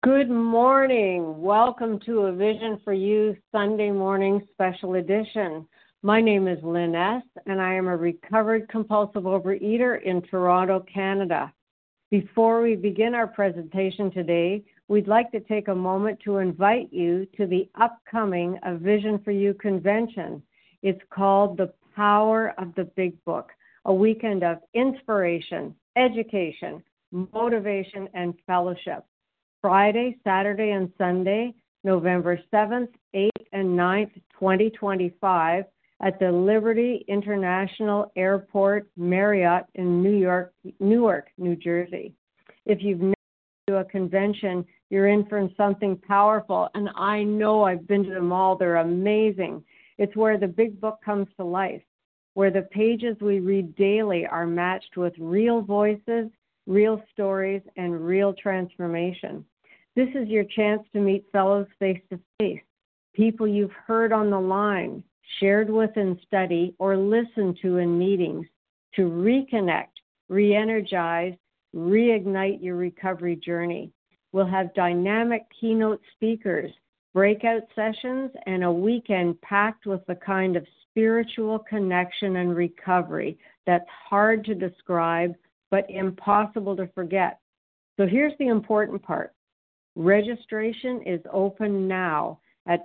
Good morning. Welcome to A Vision for You Sunday morning special edition. My name is Lynn S., and I am a recovered compulsive overeater in Toronto, Canada. Before we begin our presentation today, we'd like to take a moment to invite you to the upcoming A Vision for You convention. It's called The Power of the Big Book, a weekend of inspiration, education, motivation, and fellowship. Friday, Saturday, and Sunday, November 7th, 8th, and 9th, 2025, at the Liberty International Airport Marriott in Newark, New Jersey. If you've never been to a convention, you're in for something powerful, and I know I've been to them all. They're amazing. It's where the big book comes to life, where the pages we read daily are matched with real voices, real stories, and real transformation. This is your chance to meet fellows face-to-face, people you've heard on the line, shared with in study, or listened to in meetings, to reconnect, re-energize, reignite your recovery journey. We'll have dynamic keynote speakers, breakout sessions, and a weekend packed with the kind of spiritual connection and recovery that's hard to describe but impossible to forget. So here's the important part. Registration is open now at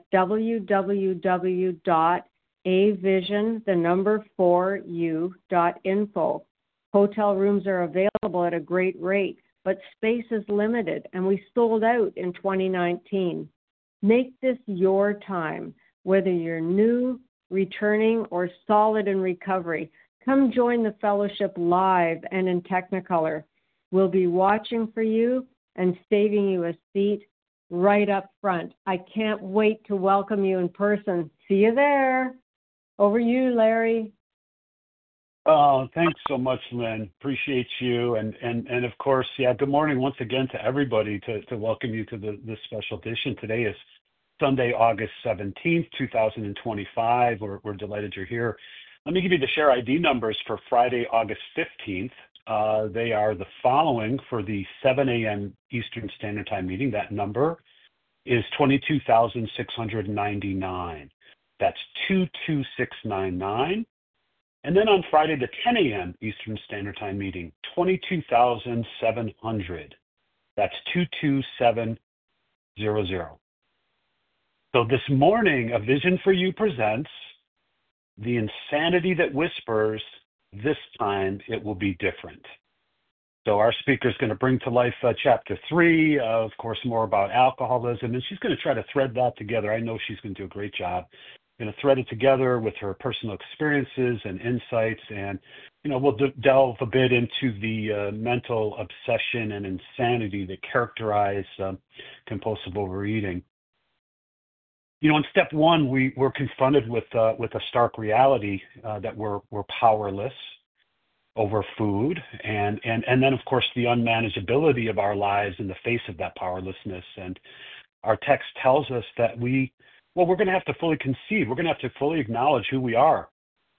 www.avision4u.info. Hotel rooms are available at a great rate, but space is limited, and we sold out in 2019. Make this your time, whether you're new, returning, or solid in recovery. Come join the fellowship live and in Technicolor. We'll be watching for you and saving you a seat right up front. I can't wait to welcome you in person. See you there. Over to you, Larry. Oh, thanks so much, Lynn. Appreciate you. And of course, good morning once again to everybody to welcome you to this special edition. Today is Sunday, August 17th, 2025. We're delighted you're here. Let me give you the share ID numbers for Friday, August 15th. They are the following for the 7 a.m. Eastern Standard Time meeting. That number is 22,699. That's 22699. And then on Friday, the 10 a.m. Eastern Standard Time meeting, 22,700. That's 22700. So this morning, A Vision for You presents The Insanity That Whispers. This time it will be different. So our speaker is going to bring to life chapter 3, of course, more about alcoholism, and she's going to try to thread that together. I know she's going to do a great job. Going to thread it together with her personal experiences and insights, and we'll delve a bit into the mental obsession and insanity that characterize compulsive overeating. In step 1, we were confronted with a stark reality that we're powerless over food, and then, of course, the unmanageability of our lives in the face of that powerlessness. And our text tells us that we're going to have to fully concede. We're going to have to fully acknowledge who we are.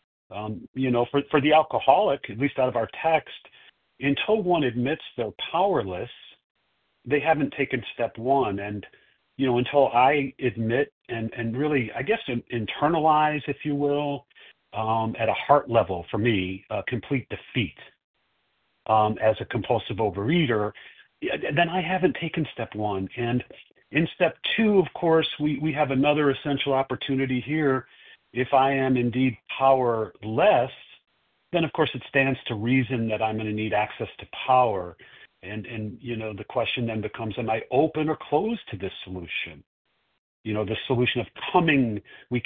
For the alcoholic, at least out of our text, until one admits they're powerless, they haven't taken step 1. And until I admit and really, I guess, internalize, if you will, at a heart level, for me, complete defeat as a compulsive overeater, then I haven't taken step 1. And in step 2, of course, we have another essential opportunity here. If I am indeed powerless, then, of course, it stands to reason that I'm going to need access to power. And the question then becomes, am I open or closed to this solution? The solution of coming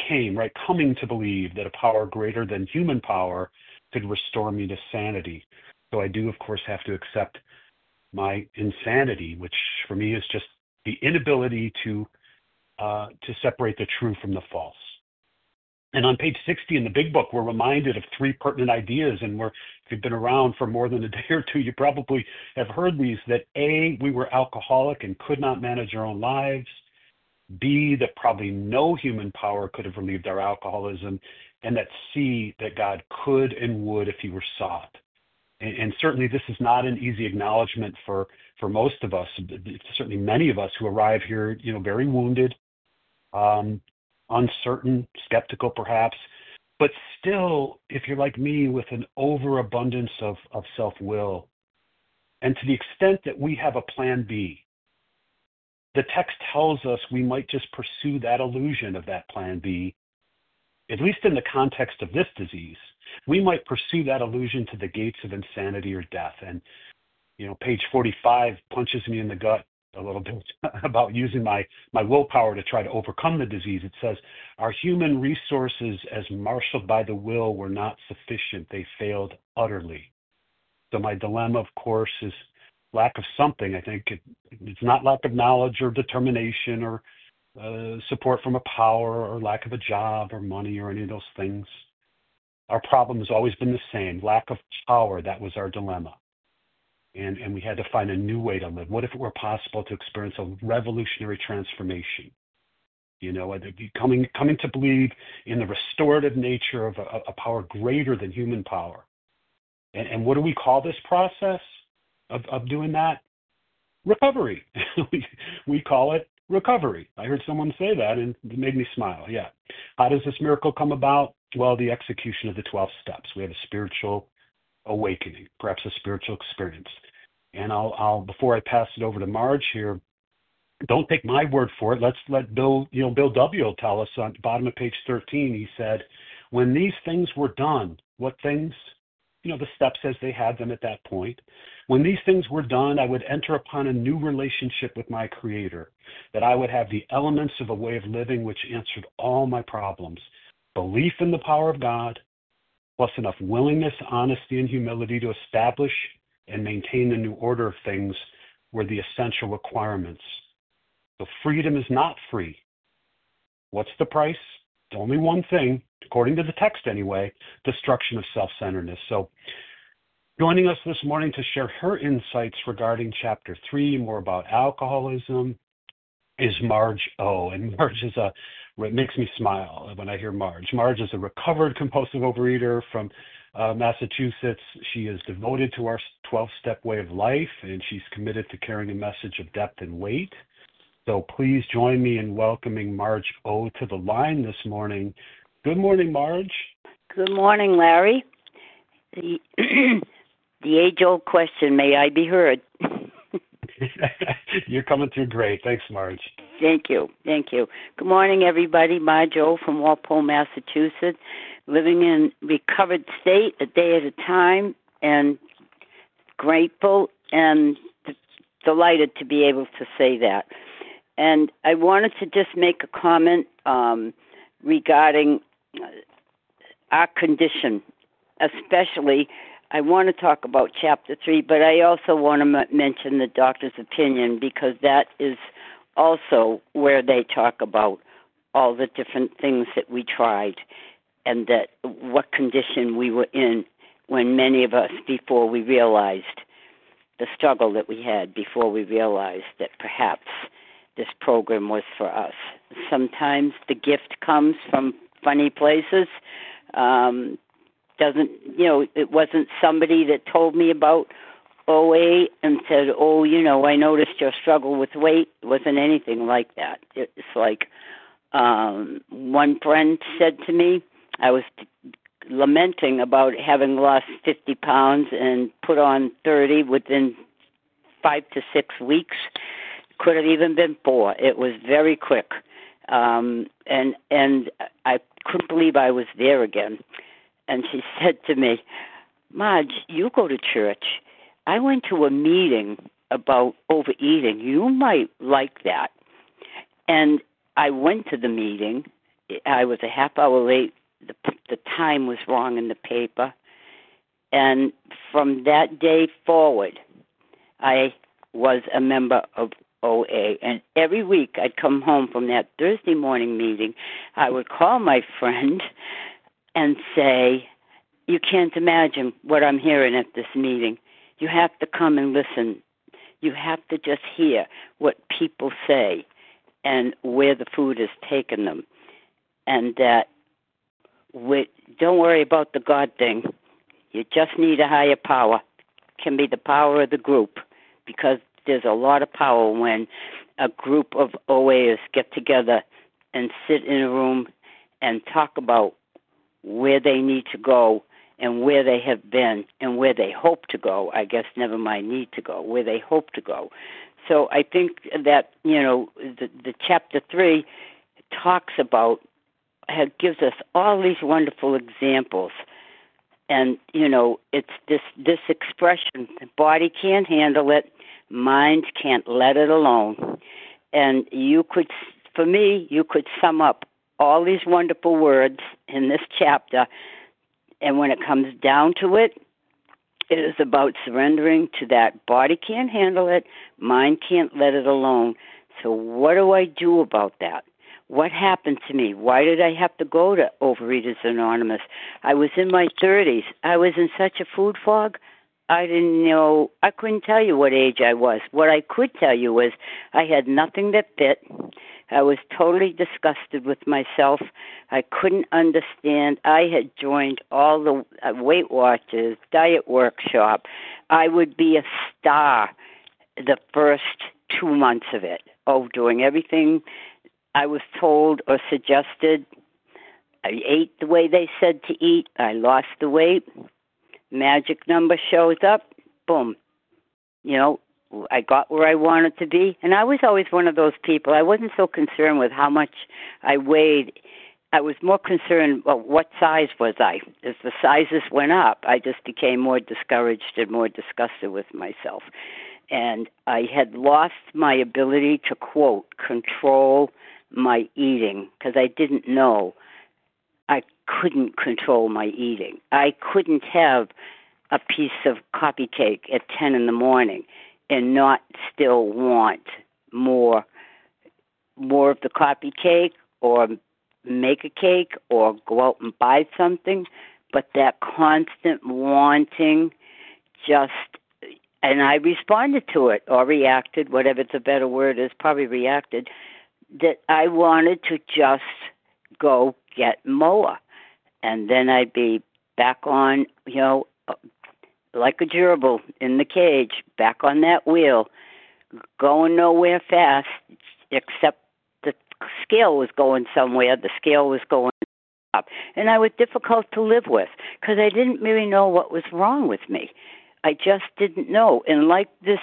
to believe that a power greater than human power could restore me to sanity. So I do, of course, have to accept my insanity, which for me is just the inability to separate the true from the false. And on page 60 in the big book, we're reminded of 3 pertinent ideas. And if you've been around for more than a day or two, you probably have heard these, that A, we were alcoholic and could not manage our own lives. B, that probably no human power could have relieved our alcoholism. And that C, that God could and would if he were sought. And certainly this is not an easy acknowledgement for most of us, certainly many of us who arrive here, very wounded, uncertain, skeptical perhaps, but still, if you're like me, with an overabundance of self-will. And to the extent that we have a plan B, the text tells us we might just pursue that illusion of that plan B, at least in the context of this disease. We might pursue that illusion to the gates of insanity or death. And, page 45 punches me in the gut a little bit about using my willpower to try to overcome the disease. It says, our human resources as marshaled by the will were not sufficient. They failed utterly. So my dilemma, of course, is lack of something. I think it's not lack of knowledge or determination or support from a power or lack of a job or money or any of those things. Our problem has always been the same, lack of power. That was our dilemma. And we had to find a new way to live. What if it were possible to experience a revolutionary transformation? Coming to believe in the restorative nature of a power greater than human power. And what do we call this process of doing that? Recovery. we call it recovery. I heard someone say that and it made me smile. Yeah. How does this miracle come about? Well, the execution of the 12 steps. We have a spiritual awakening, perhaps a spiritual experience. And I'll before I pass it over to Marge here, don't take my word for it. Let's let Bill W. will tell us on the bottom of page 13. He said, when these things were done, what things? The steps as they had them at that point. When these things were done, I would enter upon a new relationship with my Creator, that I would have the elements of a way of living which answered all my problems. Belief in the power of God, plus enough willingness, honesty, and humility to establish and maintain the new order of things were the essential requirements. So freedom is not free. What's the price? Only one thing, according to the text anyway, destruction of self-centeredness. So joining us this morning to share her insights regarding chapter 3, more about alcoholism, is Marge O. And Marge it makes me smile when I hear Marge. Marge is a recovered compulsive overeater from Massachusetts. She is devoted to our 12-step way of life, and she's committed to carrying a message of depth and weight. So please join me in welcoming Marge O. to the line this morning. Good morning, Marge. Good morning, Larry. The age-old question, may I be heard? You're coming through great. Thanks, Marge. Thank you. Good morning, everybody. Marge O. from Walpole, Massachusetts, living in recovered state a day at a time, and grateful and delighted to be able to say that. And I wanted to just make a comment regarding our condition, especially. I want to talk about chapter 3, but I also want to mention the doctor's opinion, because that is also where they talk about all the different things that we tried and that what condition we were in when many of us, before we realized the struggle that we had, before we realized that perhaps this program was for us. Sometimes the gift comes from funny places. It wasn't somebody that told me about OA and said, I noticed your struggle with weight. It wasn't anything like that. It's like one friend said to me, I was lamenting about having lost 50 pounds and put on 30 within 5 to 6 weeks. Could have even been 4. It was very quick. And I couldn't believe I was there again. And she said to me, Marge, you go to church. I went to a meeting about overeating. You might like that. And I went to the meeting. I was a half hour late. The time was wrong in the paper. And from that day forward, I was a member of OA. And every week I'd come home from that Thursday morning meeting. I would call my friend and say, you can't imagine what I'm hearing at this meeting. You have to come and listen. You have to just hear what people say and where the food has taken them. And that don't worry about the God thing. You just need a higher power. can be the power of the group, because there's a lot of power when a group of OAs get together and sit in a room and talk about where they need to go and where they have been and where they hope to go. I guess never mind need to go, where they hope to go. So I think that, the chapter 3 talks about, gives us all these wonderful examples. And, it's this expression, body can't handle it, mind can't let it alone. And you could sum up all these wonderful words in this chapter, and when it comes down to it, it is about surrendering to that body can't handle it, mind can't let it alone. So what do I do about that? What happened to me? Why did I have to go to Overeaters Anonymous? I was in my 30s. I was in such a food fog. I didn't know. I couldn't tell you what age I was. What I could tell you was I had nothing that fit. I was totally disgusted with myself. I couldn't understand. I had joined all the Weight Watchers, diet workshop. I would be a star the first 2 months of it. Doing everything I was told or suggested. I ate the way they said to eat. I lost the weight. Magic number shows up. Boom. I got where I wanted to be. And I was always one of those people. I wasn't so concerned with how much I weighed. I was more concerned about what size was I. As the sizes went up, I just became more discouraged and more disgusted with myself. And I had lost my ability to, quote, control my eating, because I didn't know. I couldn't control my eating. I couldn't have a piece of coffee cake at 10 in the morning and not still want more of the coffee cake, or make a cake, or go out and buy something. But that constant wanting and I responded to it, or reacted, whatever the better word is, probably reacted, that I wanted to just go get more. And then I'd be back on, like a gerbil in the cage, back on that wheel, going nowhere fast, except the scale was going somewhere, the scale was going up. And I was difficult to live with, because I didn't really know what was wrong with me. I just didn't know. And like this,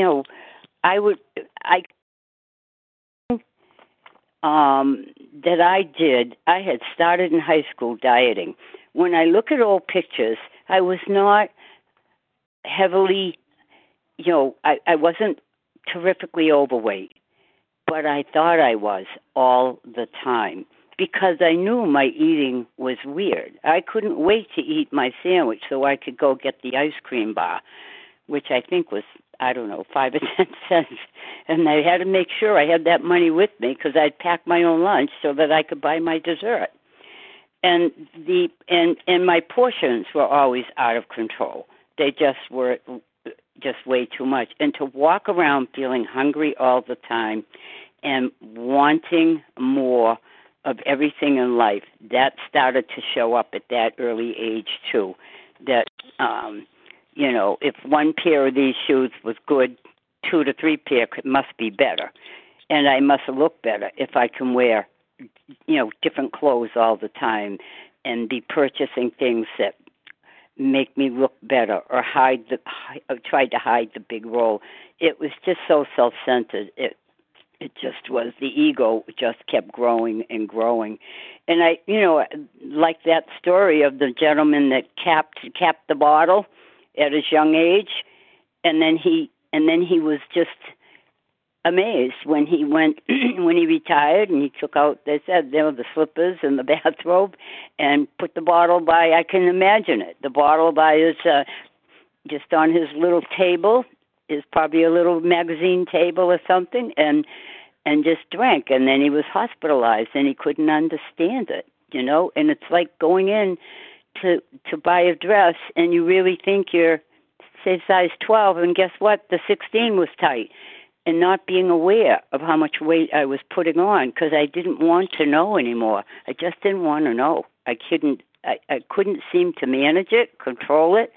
that I had started in high school dieting. When I look at old pictures, I was not heavily, I wasn't terrifically overweight, but I thought I was all the time, because I knew my eating was weird. I couldn't wait to eat my sandwich so I could go get the ice cream bar, which I think was, 5 or 10 cents. And I had to make sure I had that money with me, because I'd pack my own lunch so that I could buy my dessert. And my portions were always out of control. They just were just way too much. And to walk around feeling hungry all the time and wanting more of everything in life, that started to show up at that early age too. That, if one pair of these shoes was good, 2 to 3 pair must be better. And I must look better if I can wear, different clothes all the time and be purchasing things that make me look better, or try to hide the big role. It was just so self-centered. It just was, the ego just kept growing and growing. And I, like that story of the gentleman that capped the bottle at his young age, and then he was just amazed when he went when he retired, and he took out, they said, the slippers and the bathrobe, and put the bottle by. I can imagine it. The bottle by his just on his little table, is probably a little magazine table or something, and just drank. And then he was hospitalized, and he couldn't understand it, And it's like going in to buy a dress, and you really think you're, say, size 12, and guess what? The 16 was tight. And not being aware of how much weight I was putting on, because I didn't want to know anymore. I just didn't want to know. I couldn't seem to manage it, control it.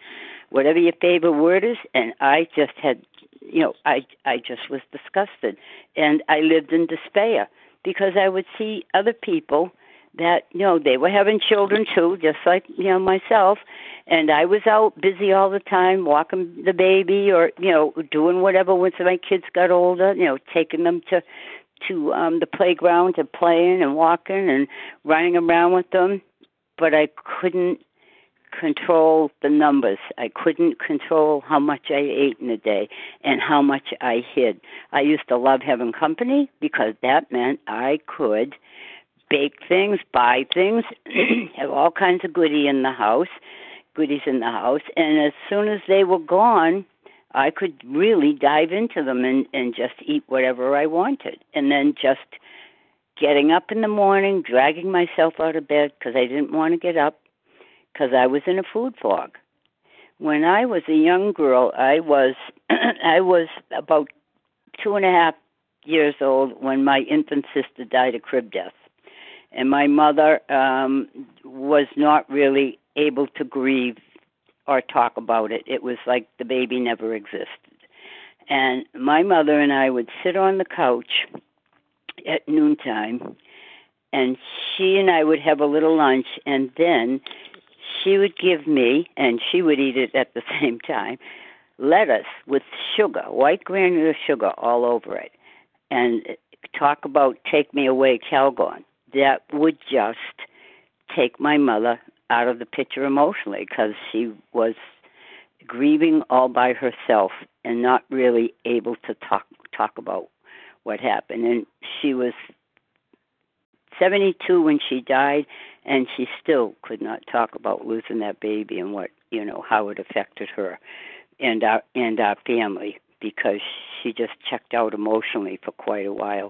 whatever your favorite word is. And I just had, I just was disgusted. And I lived in despair because I would see other people that, they were having children too, just like, myself. And I was out busy all the time, walking the baby or, doing whatever once my kids got older, taking them to the playground and playing and walking and running around with them. But I couldn't control the numbers. I couldn't control how much I ate in a day and how much I hid. I used to love having company because that meant I could bake things, buy things, have all kinds of goodies in the house. And as soon as they were gone, I could really dive into them and just eat whatever I wanted. And then just getting up in the morning, dragging myself out of bed because I didn't want to get up because I was in a food fog. When I was a young girl, I was about 2.5 years old when my infant sister died a crib death. And my mother was not really able to grieve or talk about it. It was like the baby never existed. And my mother and I would sit on the couch at noontime, and she and I would have a little lunch, and then she would give me, and she would eat it at the same time, lettuce with sugar, white granular sugar all over it. And talk about take me away, Calgon. That would just take my mother out of the picture emotionally because she was grieving all by herself and not really able to talk about what happened. And she was 72 when she died, and she still could not talk about losing that baby and what, how it affected her and our family because she just checked out emotionally for quite a while.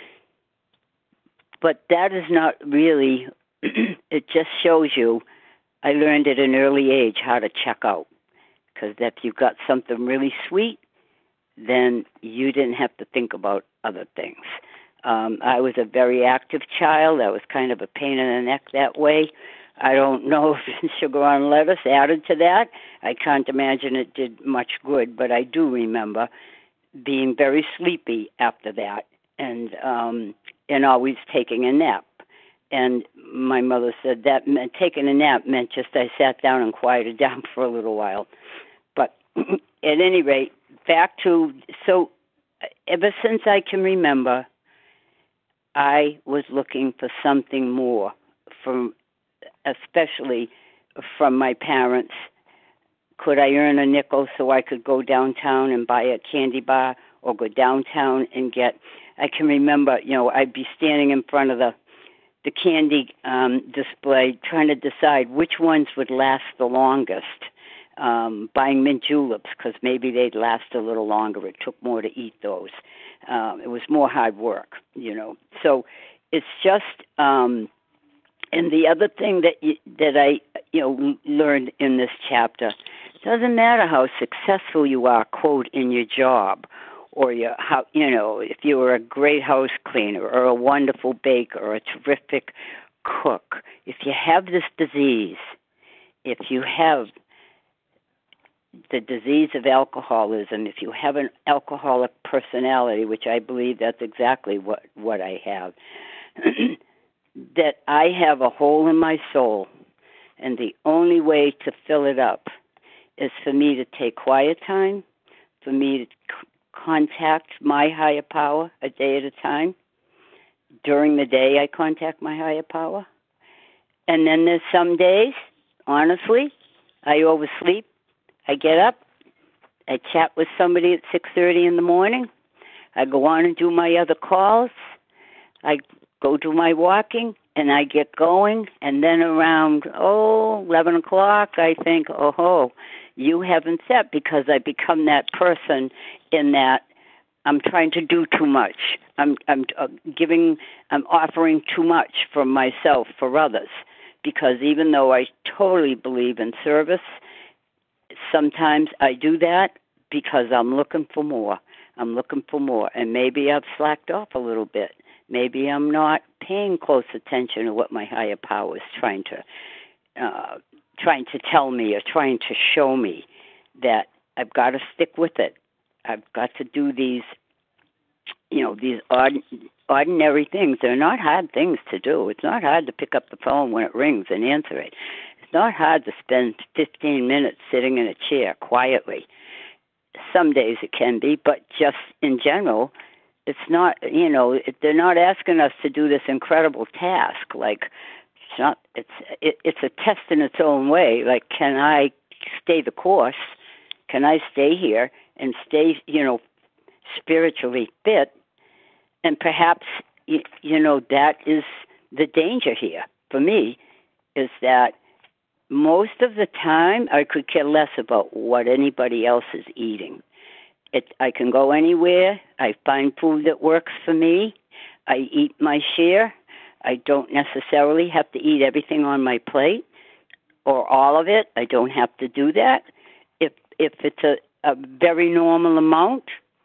But that is not really, it just shows you, I learned at an early age how to check out. Because if you've got something really sweet, then you didn't have to think about other things. I was a very active child. I was kind of a pain in the neck that way. I don't know if sugar on lettuce added to that. I can't imagine it did much good, but I do remember being very sleepy after that and always taking a nap. And my mother said that meant, taking a nap meant just I sat down and quieted down for a little while. But at any rate, so ever since I can remember, I was looking for something more, especially from my parents. Could I earn a nickel so I could go downtown and buy a candy bar or go downtown and I can remember, I'd be standing in front of the candy display trying to decide which ones would last the longest, buying mint juleps because maybe they'd last a little longer. It took more to eat those. It was more hard work, So it's just, and the other thing that I learned in this chapter, it doesn't matter how successful you are, quote, in your job, or if you were a great house cleaner or a wonderful baker or a terrific cook, if you have this disease, if you have the disease of alcoholism, if you have an alcoholic personality, which I believe that's exactly what I have, that I have a hole in my soul, and the only way to fill it up is for me to take quiet time, for me to contact my higher power a day at a time. During the day, I contact my higher power. And then there's some days, honestly, I oversleep. I get up. I chat with somebody at 6:30 in the morning. I go on and do my other calls. I go do my walking, and I get going. And then around, 11 o'clock, I think, you haven't set, because I become that person in that I'm trying to do too much. I'm offering too much from myself for others, because even though I totally believe in service, sometimes I do that because I'm looking for more. And maybe I've slacked off a little bit. Maybe I'm not paying close attention to what my higher power is trying to tell me or trying to show me. that I've got to stick with it. I've got to do these, these ordinary things. They're not hard things to do. It's not hard to pick up the phone when it rings and answer it. It's not hard to spend 15 minutes sitting in a chair quietly. Some days it can be, but just in general, it's not, they're not asking us to do this incredible task. Like, it's a test in its own way. Like, can I stay the course? Can I stay here and stay, spiritually fit? And perhaps, that is the danger here for me, is that most of the time I could care less about what anybody else is eating. I can go anywhere. I find food that works for me. I eat my share. I don't necessarily have to eat everything on my plate or all of it. I don't have to do that. If it's a very normal amount,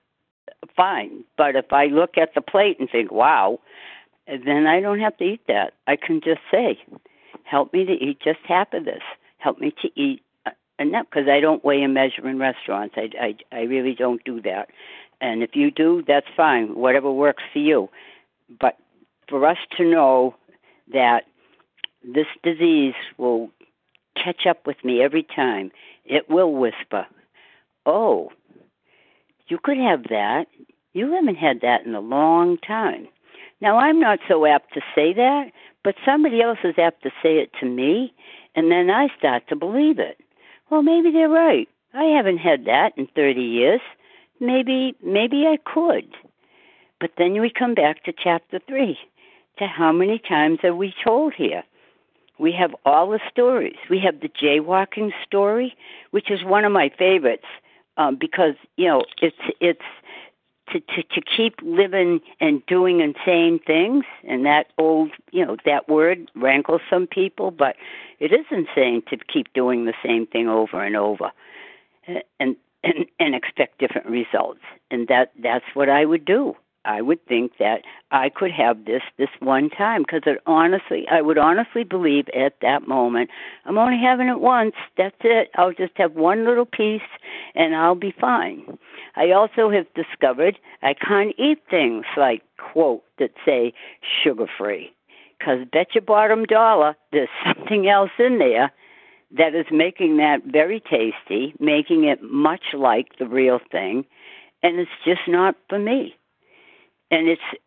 fine. But if I look at the plate and think, wow, then I don't have to eat that. I can just say, help me to eat just half of this. Help me to eat enough, because I don't weigh and measure in restaurants. I really don't do that. And if you do, that's fine, whatever works for you. But for us to know that this disease will catch up with me every time, it will whisper, oh, you could have that. You haven't had that in a long time. Now, I'm not so apt to say that, but somebody else is apt to say it to me, and then I start to believe it. Well, maybe they're right. I haven't had that in 30 years. Maybe I could. But then we come back to chapter 3, to how many times are we told here? We have all the stories. We have the jaywalking story, which is one of my favorites, because, it's to keep living and doing and saying things, and that old, that word rankles some people, but it is insane to keep doing the same thing over and over and expect different results. And that's what I would do. I would think that I could have this one time, because I would honestly believe at that moment, I'm only having it once, that's it. I'll just have one little piece and I'll be fine. I also have discovered I can't eat things like, quote, that say sugar-free, because bet your bottom dollar there's something else in there that is making that very tasty, making it much like the real thing, and it's just not for me. And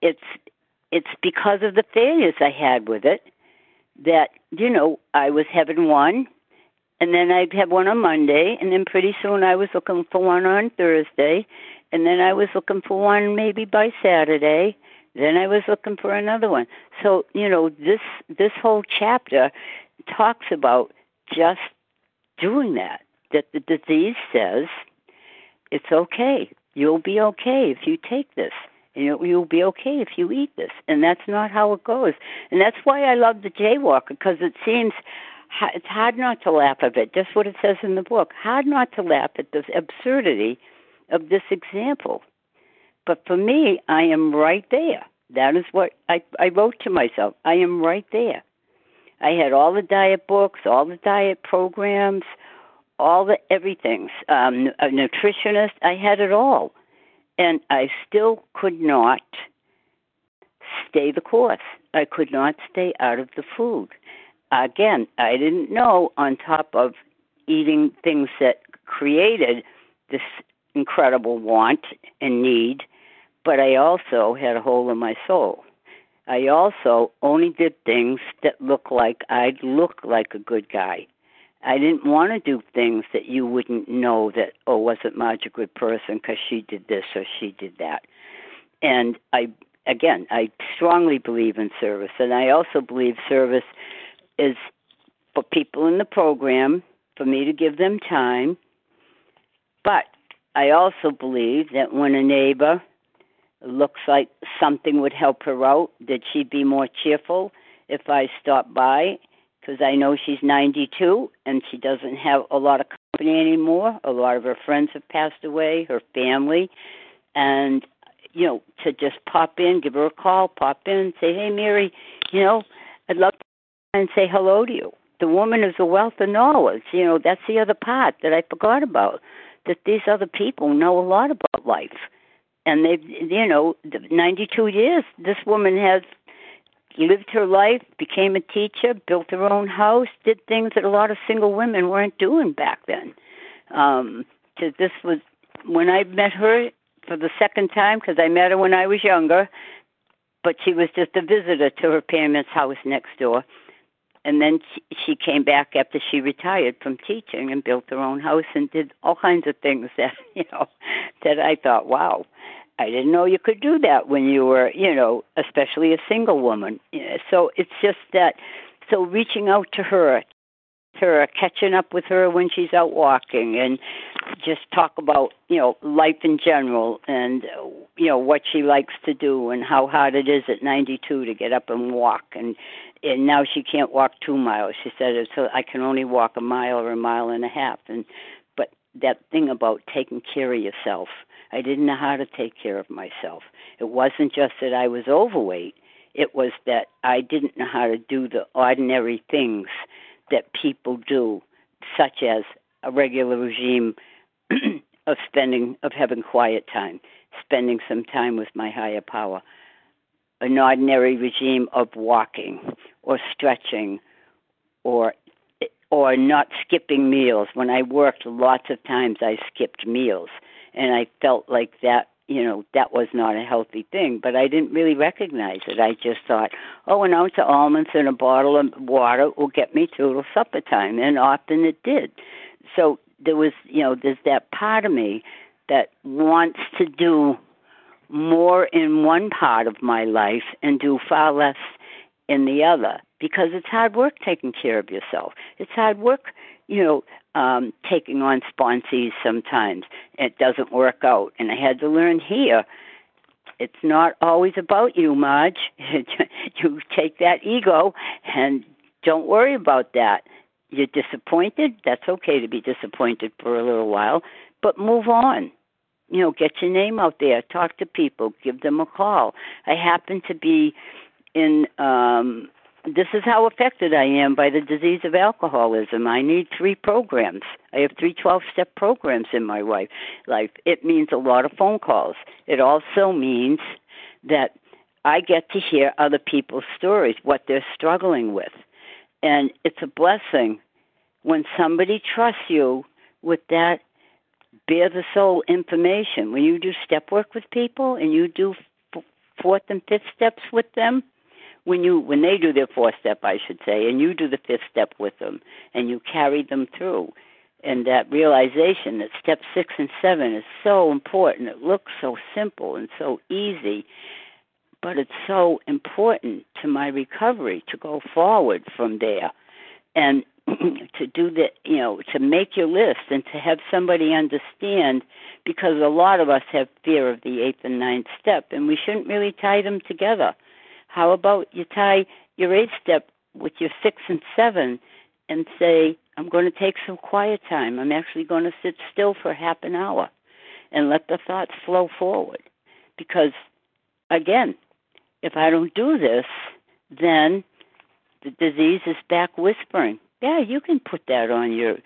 it's because of the failures I had with it that, I was having one, and then I'd have one on Monday, and then pretty soon I was looking for one on Thursday, and then I was looking for one maybe by Saturday, then I was looking for another one. So, this whole chapter talks about just doing that the disease says it's okay. You'll be okay if you take this. You'll be okay if you eat this. And that's not how it goes. And that's why I love the jaywalker, because it seems it's hard not to laugh at it. Just what it says in the book. Hard not to laugh at the absurdity of this example. But for me, I am right there. That is what I wrote to myself. I am right there. I had all the diet books, all the diet programs, all the everythings. A nutritionist, I had it all. And I still could not stay the course. I could not stay out of the food. Again, I didn't know, on top of eating things that created this incredible want and need, but I also had a hole in my soul. I also only did things that looked like I'd look like a good guy. I didn't want to do things that you wouldn't know that, wasn't Marge a good person because she did this or she did that. And I strongly believe in service. And I also believe service is for people in the program, for me to give them time. But I also believe that when a neighbor looks like something would help her out, that she'd be more cheerful if I stopped by, because I know she's 92 and she doesn't have a lot of company anymore. A lot of her friends have passed away, her family. And, to just pop in, give her a call, pop in, say, hey, Mary, I'd love to and say hello to you. the woman is a wealth of knowledge. That's the other part that I forgot about, that these other people know a lot about life. And they've, 92 years, this woman has lived her life, became a teacher, built her own house, did things that a lot of single women weren't doing back then. This was when I met her for the second time, because I met her when I was younger, but she was just a visitor to her parents' house next door. And then she came back after she retired from teaching and built her own house and did all kinds of things that, that I thought, wow, I didn't know you could do that when you were, especially a single woman. So it's just that, so reaching out to her, catching up with her when she's out walking, and just talk about, life in general, and, what she likes to do and how hard it is at 92 to get up and walk. And now she can't walk 2 miles. She said, so I can only walk a mile or a mile and a half. But that thing about taking care of yourself, I didn't know how to take care of myself. It wasn't just that I was overweight. It was that I didn't know how to do the ordinary things that people do, such as a regular regime of having quiet time, spending some time with my higher power, an ordinary regime of walking or stretching or not skipping meals. When I worked, lots of times I skipped meals, and I felt like that, that was not a healthy thing, but I didn't really recognize it. I just thought, an ounce of almonds and a bottle of water will get me through till supper time, and often it did. So there was, there's that part of me that wants to do more in one part of my life and do far less in the other, because it's hard work taking care of yourself. It's hard work, taking on sponsees sometimes. It doesn't work out. And I had to learn here, it's not always about you, Marge. You take that ego and don't worry about that. You're disappointed. That's okay to be disappointed for a little while, but move on. Get your name out there. Talk to people. Give them a call. I happen to be in, this is how affected I am by the disease of alcoholism. I need 3 programs. I have 3 12-step programs in my life. It means a lot of phone calls. It also means that I get to hear other people's stories, what they're struggling with. And it's a blessing when somebody trusts you with that bare the soul information. When you do step work with people and you do 4th and 5th steps with them, when they do their 4th step, I should say, and you do the 5th step with them, and you carry them through, and that realization that step 6 and 7 is so important. It looks so simple and so easy, but it's so important to my recovery to go forward from there. And to do the, to make your list and to have somebody understand, because a lot of us have fear of the 8th and 9th step, and we shouldn't really tie them together. How about you tie your 8th step with your 6 and 7 and say, I'm going to take some quiet time. I'm actually going to sit still for half an hour and let the thoughts flow forward. Because, again, if I don't do this, then the disease is back whispering. Yeah, you can put that on your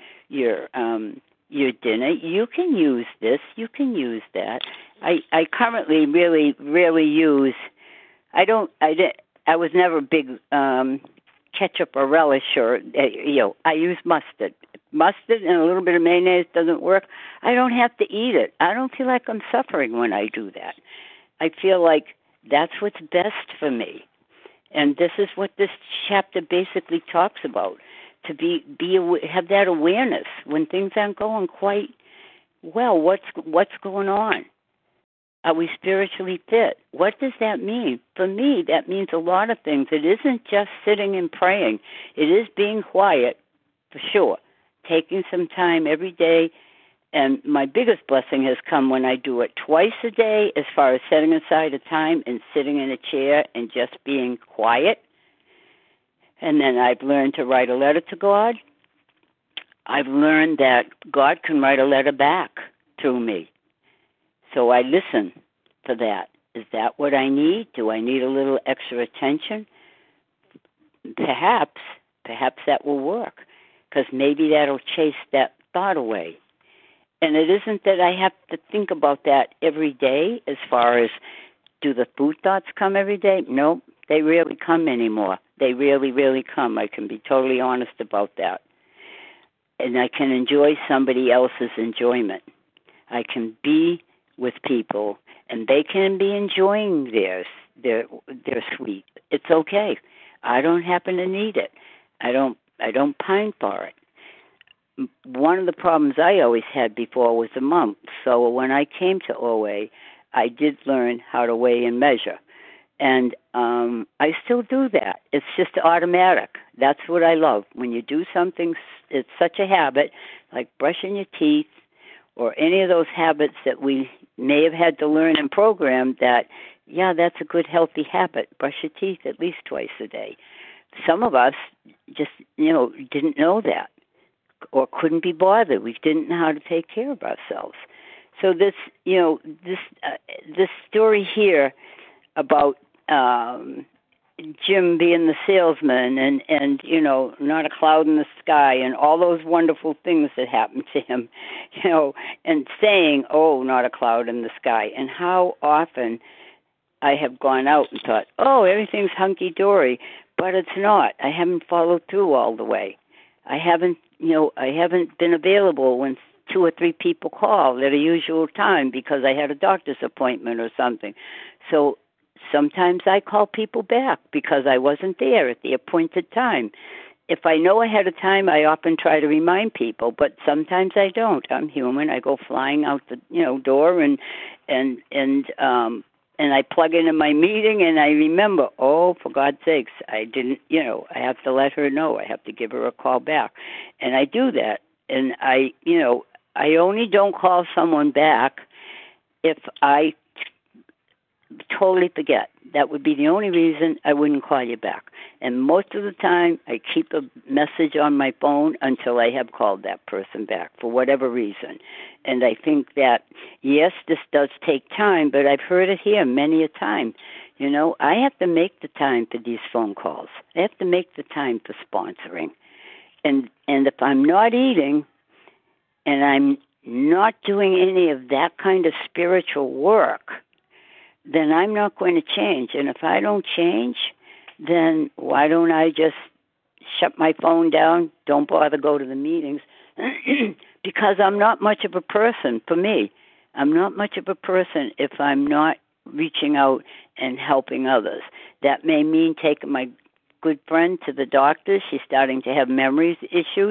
dinner. You can use this. You can use that. I currently really, really use. I was never a big ketchup or relish, or I use mustard. Mustard and a little bit of mayonnaise doesn't work. I don't have to eat it. I don't feel like I'm suffering when I do that. I feel like that's what's best for me. And this is what this chapter basically talks about, to have that awareness when things aren't going quite well. What's going on? Are we spiritually fit? What does that mean? For me, that means a lot of things. It isn't just sitting and praying. It is being quiet, for sure, taking some time every day. And my biggest blessing has come when I do it twice a day, as far as setting aside a time and sitting in a chair and just being quiet. And then I've learned to write a letter to God. I've learned that God can write a letter back to me. So I listen for that. Is that what I need? Do I need a little extra attention? Perhaps perhaps that will work, because maybe that'll chase that thought away. And it isn't that I have to think about that every day as far as, do the food thoughts come every day? No, they rarely come anymore. They really, really come. I can be totally honest about that. And I can enjoy somebody else's enjoyment. I can be with people, and they can be enjoying their sweet. It's okay. I don't happen to need it. I don't pine for it. One of the problems I always had before was a mump. So when I came to OA, I did learn how to weigh and measure. And I still do that. It's just automatic. That's what I love. When you do something, it's such a habit, like brushing your teeth or any of those habits that we may have had to learn and program that, yeah, that's a good, healthy habit. Brush your teeth at least twice a day. Some of us just, didn't know that or couldn't be bothered. We didn't know how to take care of ourselves. So this story here about Jim being the salesman and not a cloud in the sky and all those wonderful things that happened to him, and saying, oh, not a cloud in the sky, and how often I have gone out and thought, oh, everything's hunky-dory, but it's not. I haven't followed through all the way. I haven't been available when 2 or 3 people call at a usual time because I had a doctor's appointment or something. So sometimes I call people back because I wasn't there at the appointed time. If I know ahead of time, I often try to remind people, but sometimes I don't. I'm human. I go flying out the door and I plug into my meeting and I remember, oh, for God's sakes, I didn't, I have to let her know. I have to give her a call back. And I do that. And I only don't call someone back if I totally forget. That would be the only reason I wouldn't call you back. And most of the time, I keep a message on my phone until I have called that person back for whatever reason. And I think that, yes, this does take time, but I've heard it here many a time. I have to make the time for these phone calls. I have to make the time for sponsoring. And if I'm not eating and I'm not doing any of that kind of spiritual work, then I'm not going to change. And if I don't change, then why don't I just shut my phone down, don't bother go to the meetings, because I'm not much of a person, for me. I'm not much of a person if I'm not reaching out and helping others. That may mean taking my good friend to the doctor. She's starting to have memory issues.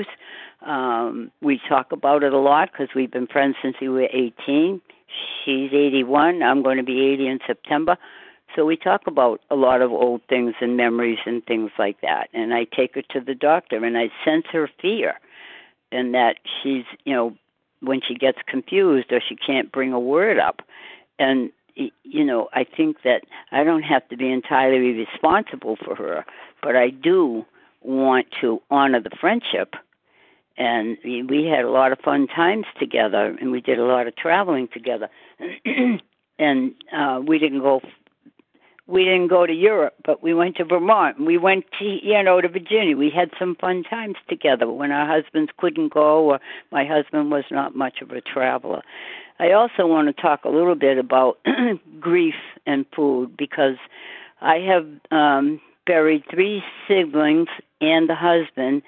We talk about it a lot because we've been friends since we were 18. She's 81. I'm going to be 80 in September. So we talk about a lot of old things and memories and things like that. And I take her to the doctor, and I sense her fear, and that she's, when she gets confused or she can't bring a word up. And, I think that I don't have to be entirely responsible for her, but I do want to honor the friendship. And we had a lot of fun times together, and we did a lot of traveling together. And we didn't go to Europe, but we went to Vermont, and we went to Virginia. We had some fun times together when our husbands couldn't go, or my husband was not much of a traveler. I also want to talk a little bit about grief and food, because I have buried 3 siblings and the husband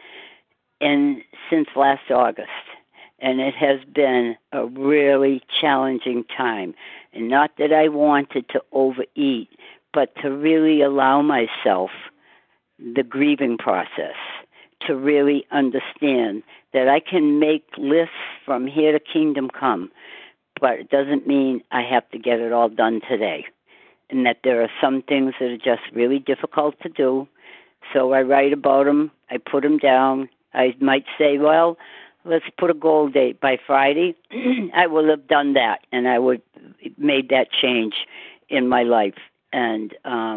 since last August, and it has been a really challenging time. And not that I wanted to overeat, but to really allow myself the grieving process, to really understand that I can make lists from here to kingdom come, but it doesn't mean I have to get it all done today, and that there are some things that are just really difficult to do. So I write about them, I put them down. I might say, well, let's put a goal date by Friday. I will have done that, and I would made that change in my life. And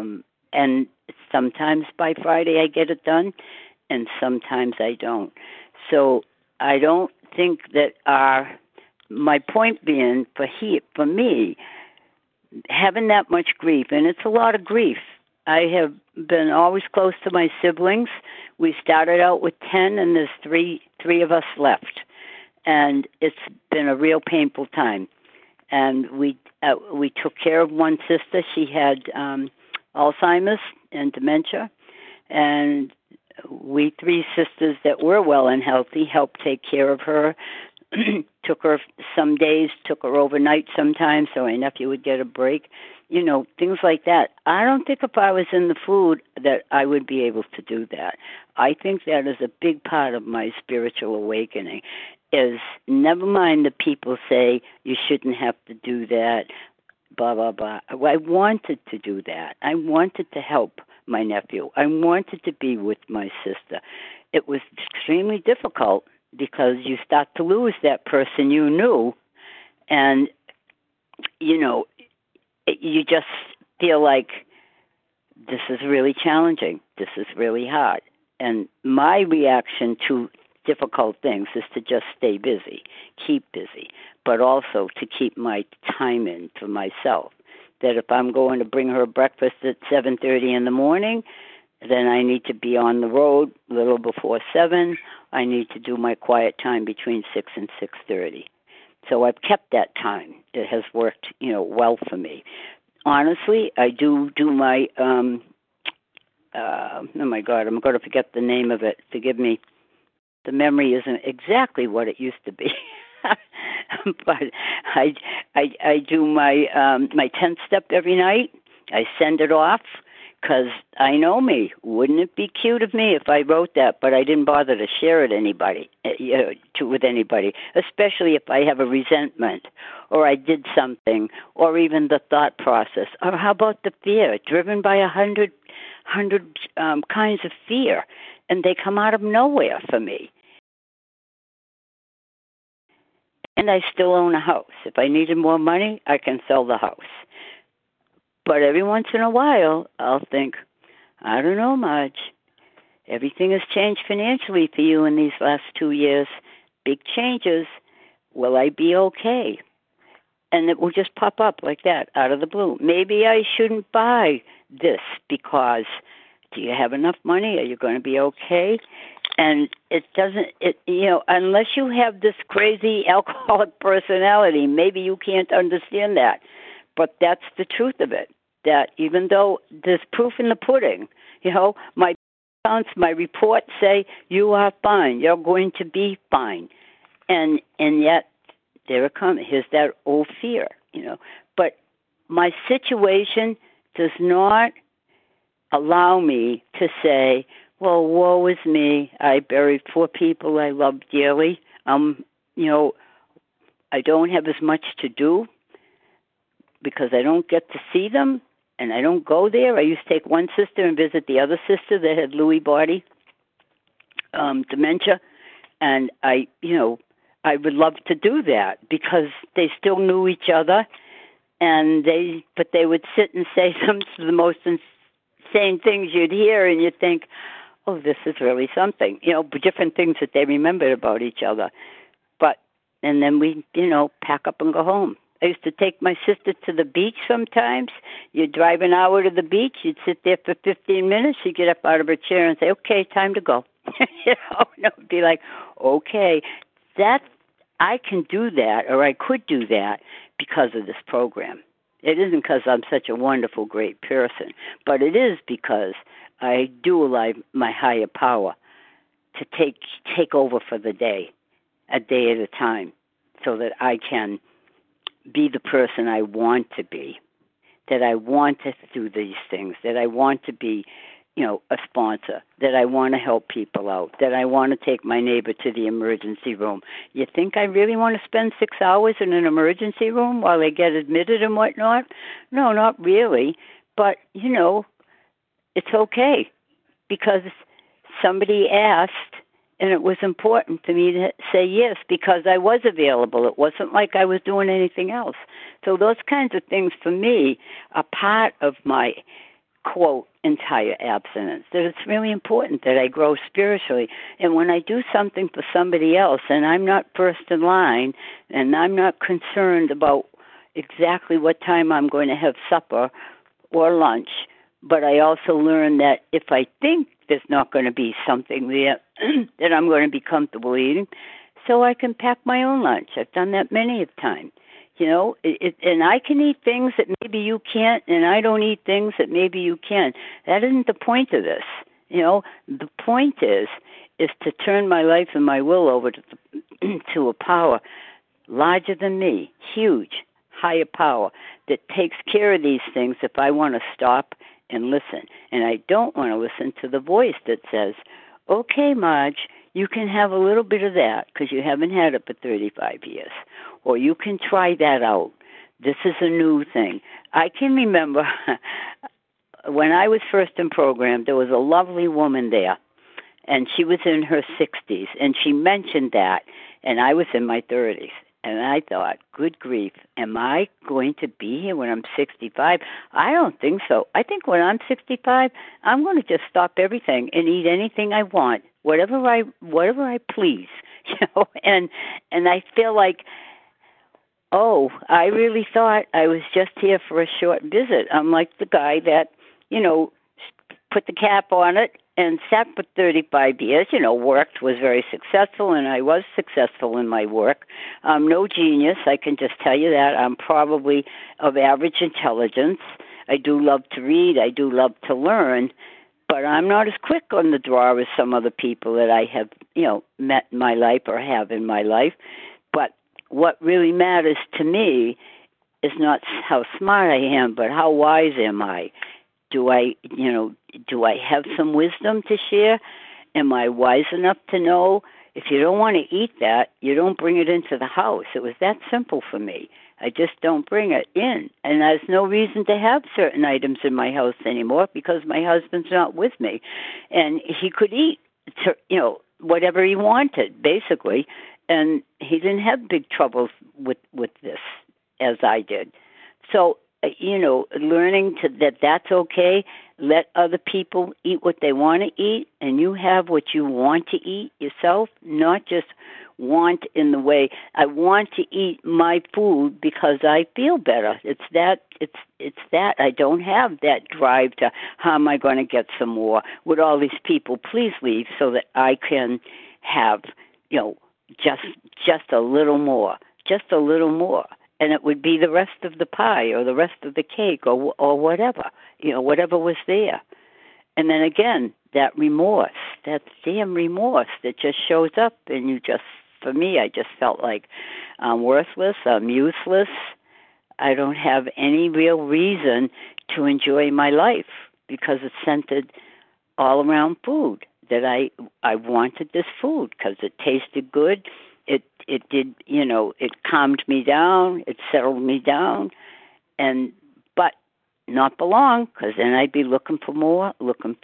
sometimes by Friday I get it done, and sometimes I don't. So I don't think that my point being for me, having that much grief, and it's a lot of grief. I have been always close to my siblings. We started out with 10, and there's three of us left, and it's been a real painful time. And we took care of one sister. She had Alzheimer's and dementia, and we three sisters that were well and healthy helped take care of her. Took her some days, took her overnight sometimes, so my nephew would get a break. Things like that. I don't think if I was in the food that I would be able to do that. I think that is a big part of my spiritual awakening, is never mind the people say you shouldn't have to do that, blah, blah, blah. I wanted to do that. I wanted to help my nephew. I wanted to be with my sister. It was extremely difficult because you start to lose that person you knew, and, you just feel like this is really challenging. This is really hard. And my reaction to difficult things is to just stay busy, keep busy, but also to keep my time in for myself. That if I'm going to bring her breakfast at 7:30 in the morning, then I need to be on the road a little before 7. I need to do my quiet time between 6 and 6:30. So I've kept that time. It has worked, well for me. Honestly, I do my, oh my God, I'm going to forget the name of it. Forgive me. The memory isn't exactly what it used to be. But I do my 10th step every night. I send it off because I know me. Wouldn't it be cute of me if I wrote that? But I didn't bother to share it with anybody, especially if I have a resentment or I did something, or even the thought process. Or how about the fear, driven by 100 kinds of fear, and they come out of nowhere for me. And I still own a house. If I needed more money, I can sell the house. But every once in a while, I'll think, I don't know, Marge. Everything has changed financially for you in these last 2 years. Big changes. Will I be okay? And it will just pop up like that out of the blue. Maybe I shouldn't buy this because do you have enough money? Are you going to be okay? And it doesn't, unless you have this crazy alcoholic personality, maybe you can't understand that. But that's the truth of it, that even though there's proof in the pudding, my accounts, my reports say you are fine, you're going to be fine. And yet, there it comes. Here's that old fear, But my situation does not allow me to say, well, woe is me. I buried 4 people I love dearly. I don't have as much to do because I don't get to see them and I don't go there. I used to take one sister and visit the other sister that had Lewy body dementia, and I would love to do that because they still knew each other, but they would sit and say some of the most insane things you'd hear, and you'd think, oh, this is really something, different things that they remembered about each other. And then we, pack up and go home. I used to take my sister to the beach sometimes. You'd drive an hour to the beach. You'd sit there for 15 minutes. She'd get up out of her chair and say, okay, time to go. It'd be like, okay, I can do that, or I could do that because of this program. It isn't because I'm such a wonderful, great person, but it is because I do allow my higher power to take over for the day, a day at a time, so that I can be the person I want to be, that I want to do these things, that I want to be, a sponsor, that I want to help people out, that I want to take my neighbor to the emergency room. You think I really want to spend 6 hours in an emergency room while they get admitted and whatnot? No, not really. But, it's okay because somebody asked, and it was important for me to say yes because I was available. It wasn't like I was doing anything else. So those kinds of things for me are part of my, quote, entire abstinence. That it's really important that I grow spiritually. And when I do something for somebody else and I'm not first in line and I'm not concerned about exactly what time I'm going to have supper or lunch, But I also learned that if I think there's not going to be something there that I'm going to be comfortable eating, so I can pack my own lunch. I've done that many a time. And I can eat things that maybe you can't, and I don't eat things that maybe you can. That isn't the point of this. The point is to turn my life and my will over to a power larger than me, huge, higher power that takes care of these things if I want to stop and listen. And I don't want to listen to the voice that says, okay, Marge, you can have a little bit of that because you haven't had it for 35 years. Or you can try that out. This is a new thing. I can remember when I was first in program, there was a lovely woman there, and she was in her 60s, and she mentioned that, and I was in my 30s. And I thought, good grief, am I going to be here when I'm 65? I don't think so. I think when I'm 65, I'm going to just stop everything and eat anything I want, whatever I please, And I feel like, oh, I really thought I was just here for a short visit. I'm like the guy that, put the cap on it and sat for 35 years, worked, was very successful, and I was successful in my work. I'm no genius, I can just tell you that. I'm probably of average intelligence. I do love to read, I do love to learn, but I'm not as quick on the draw as some other people that I have, met in my life or have in my life. But what really matters to me is not how smart I am, but how wise am I? Do I have some wisdom to share? Am I wise enough to know if you don't want to eat that, you don't bring it into the house? It was that simple for me. I just don't bring it in. And there's no reason to have certain items in my house anymore because my husband's not with me. And he could eat, whatever he wanted, basically. And he didn't have big troubles with this as I did. So, learning that's okay. Let other people eat what they want to eat, and you have what you want to eat yourself, not just want in the way, I want to eat my food because I feel better. It's that I don't have that drive to how am I going to get some more? Would all these people please leave so that I can have, just a little more, and it would be the rest of the pie or the rest of the cake or whatever, whatever was there. And then again, that damn remorse that just shows up, and for me, I just felt like I'm worthless, I'm useless. I don't have any real reason to enjoy my life because it's centered all around food, that I wanted this food because it tasted good. It did, it calmed me down, it settled me down, but not for long, because then I'd be looking for more.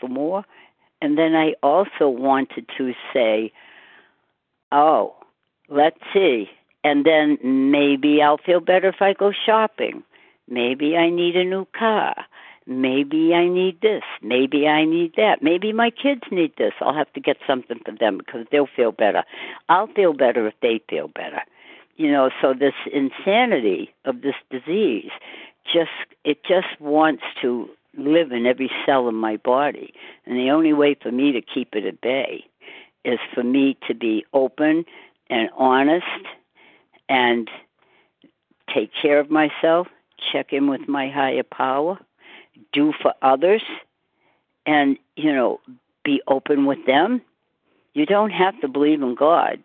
And then I also wanted to say, oh, let's see, and then maybe I'll feel better if I go shopping. Maybe I need a new car. Maybe I need this. Maybe I need that. Maybe my kids need this. I'll have to get something for them because they'll feel better. I'll feel better if they feel better. So this insanity of this disease, it just wants to live in every cell of my body. And the only way for me to keep it at bay is for me to be open and honest and take care of myself, check in with my higher power, do for others, and, be open with them. You don't have to believe in God.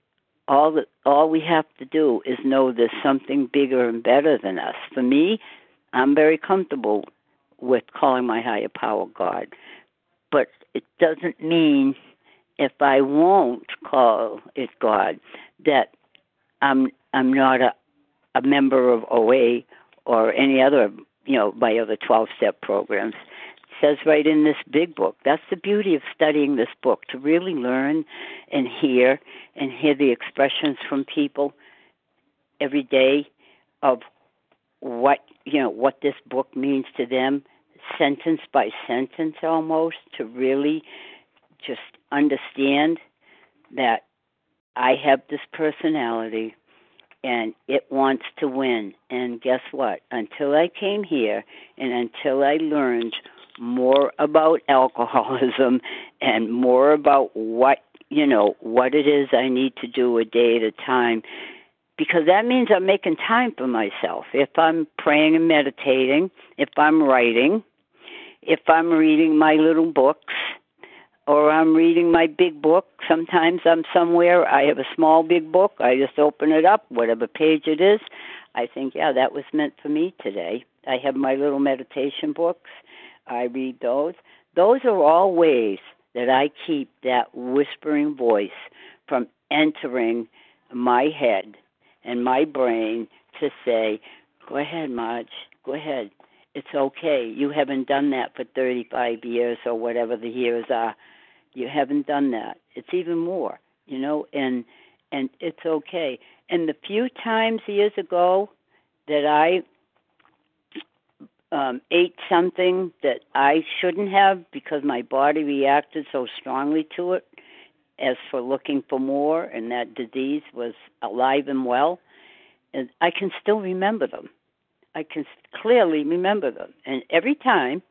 All we have to do is know there's something bigger and better than us. For me, I'm very comfortable with calling my higher power God. But it doesn't mean if I won't call it God that I'm not a member of OA or any other, my other 12-step programs. It says right in this big book. That's the beauty of studying this book, to really learn and hear the expressions from people every day of what this book means to them, sentence by sentence almost, to really just understand that I have this personality and it wants to win. And guess what? Until I came here and until I learned more about alcoholism and more about what it is I need to do a day at a time, because that means I'm making time for myself. If I'm praying and meditating, if I'm writing, if I'm reading my little books, or I'm reading my big book. Sometimes I'm somewhere, I have a small big book, I just open it up, whatever page it is, I think, yeah, that was meant for me today. I have my little meditation books, I read those. Those are all ways that I keep that whispering voice from entering my head and my brain to say, go ahead, Marge, go ahead. It's okay. You haven't done that for 35 years or whatever the years are. You haven't done that. It's even more, and it's okay. And the few times years ago that I ate something that I shouldn't have because my body reacted so strongly to it, as for looking for more, and that disease was alive and well, and I can still remember them. I can clearly remember them. And every time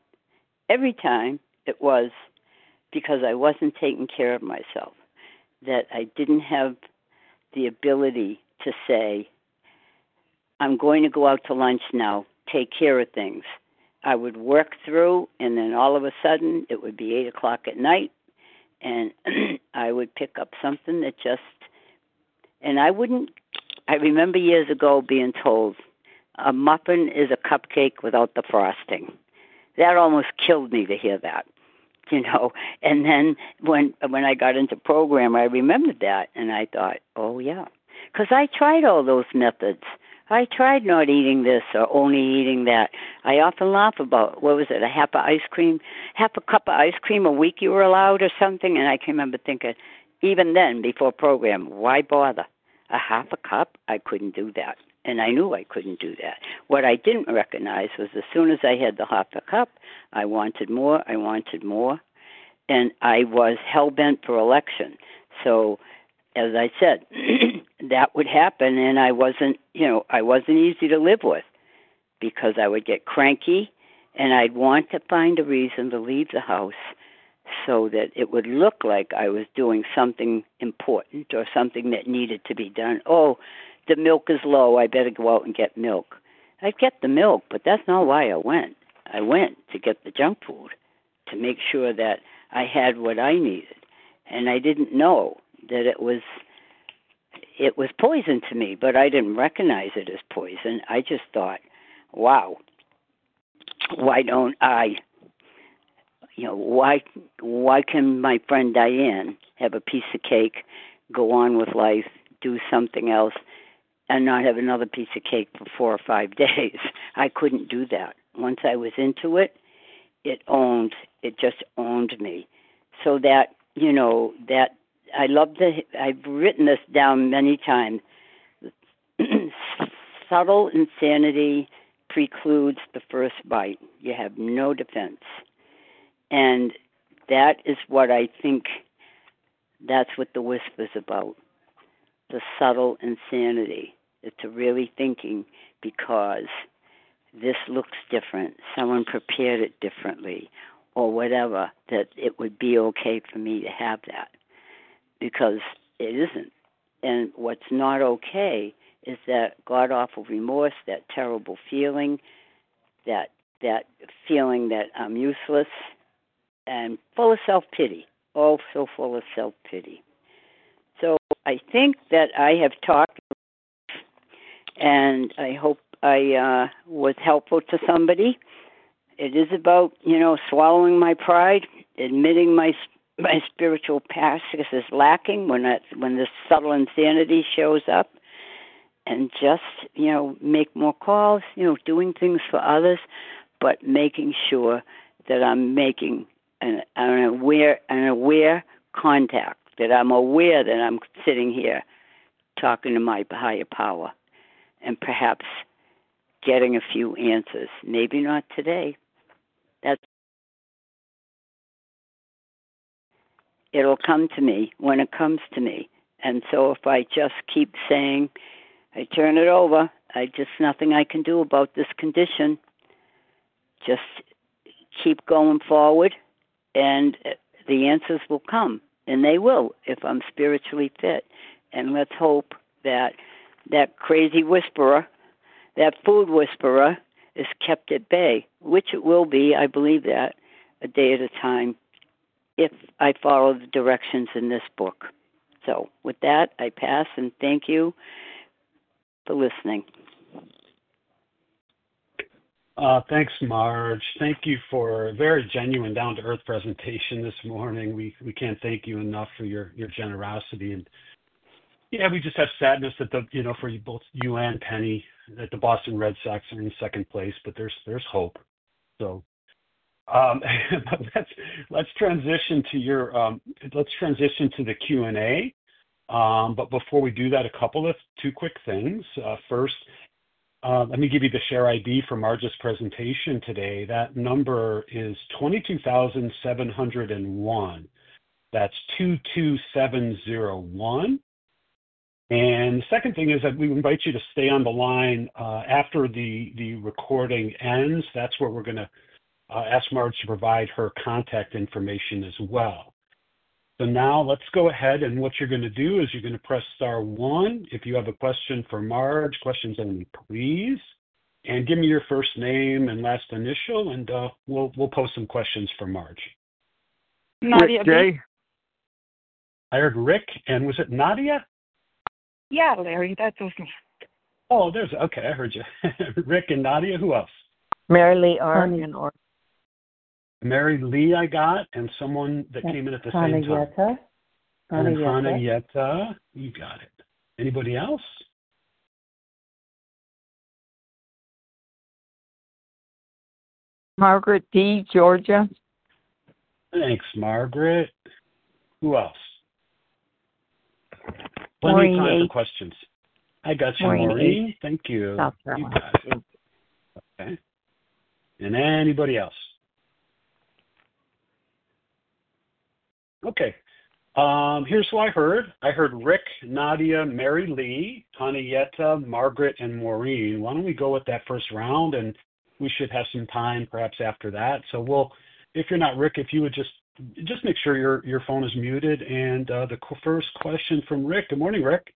it was because I wasn't taking care of myself, that I didn't have the ability to say, I'm going to go out to lunch now, take care of things. I would work through, and then all of a sudden it would be 8 o'clock at night, and I would pick up something that and I remember years ago being told, a muffin is a cupcake without the frosting. That almost killed me to hear that, And then when I got into program, I remembered that, and I thought, oh, yeah. Because I tried all those methods. I tried not eating this or only eating that. I often laugh about, what was it, a half a cup of ice cream a week you were allowed or something, and I can remember thinking, even then, before program, why bother? A half a cup? I couldn't do that. And I knew I couldn't do that. What I didn't recognize was as soon as I had the half a cup, I wanted more, and I was hell-bent for election. So, as I said, that would happen, and I wasn't easy to live with, because I would get cranky, and I'd want to find a reason to leave the house so that it would look like I was doing something important or something that needed to be done. Oh, the milk is low, I better go out and get milk. I'd get the milk, but that's not why I went. I went to get the junk food, to make sure that I had what I needed. And I didn't know that it was poison to me, but I didn't recognize it as poison. I just thought, wow, why don't I, why can my friend Diane have a piece of cake, go on with life, do something else, and not have another piece of cake for 4 or 5 days? I couldn't do that. Once I was into it, it just owned me. So that, that I've written this down many times. Subtle insanity precludes the first bite. You have no defense. And that is what I think, that's what the wisp is about. The subtle insanity. It's really thinking, because this looks different, someone prepared it differently, or whatever, that it would be okay for me to have that, because it isn't. And what's not okay is that god-awful remorse, that terrible feeling, that feeling that I'm useless, and full of self-pity, oh, so full of self-pity. So I think that I have talked, and I hope I was helpful to somebody. It is about, swallowing my pride, admitting my spiritual past is lacking when this subtle insanity shows up, and just, make more calls, doing things for others, but making sure that I'm making an aware contact, that I'm aware that I'm sitting here talking to my higher power, and perhaps getting a few answers. Maybe not today. It'll come to me when it comes to me. And so if I just keep saying, I turn it over, nothing I can do about this condition, just keep going forward, and the answers will come, and they will if I'm spiritually fit. And let's hope that that crazy whisperer, that food whisperer, is kept at bay, which it will be, I believe that, a day at a time, if I follow the directions in this book. So with that, I pass, and thank you for listening. Thanks, Marge. Thank you for a very genuine, down-to-earth presentation this morning. We can't thank you enough for your generosity. And yeah, we just have sadness that for you, both you and Penny, that the Boston Red Sox are in second place, but there's hope. So let's transition to the Q&A. But before we do that, two quick things. First, let me give you the share ID for Marge's presentation today. That number is 22,701. That's 22701. And the second thing is that we invite you to stay on the line after the recording ends. That's where we're going to ask Marge to provide her contact information as well. So now let's go ahead, and what you're going to do is you're going to press star 1 if you have a question for Marge. Questions only, please. And give me your first name and last initial, and we'll post some questions for Marge. Nadia Rick J. I heard Rick, and was it Nadia? Yeah, Larry, that was me. Oh, okay, I heard you. Rick and Nadia, who else? Mary Lee R. Mary Lee I got, and someone that came in at the same time. And Hannah Yetta, you got it. Anybody else? Margaret D., Georgia. Thanks, Margaret. Who else? Plenty of time for questions. I got you, Maureen. Thank you. South Carolina. You got it. Okay. And anybody else? Okay. Here's who I heard. I heard Rick, Nadia, Mary Lee, Hanayeta, Margaret, and Maureen. Why don't we go with that first round, and we should have some time perhaps after that. So if you're not Rick, if you would just make sure your phone is muted. And the first question from Rick. Good morning, Rick.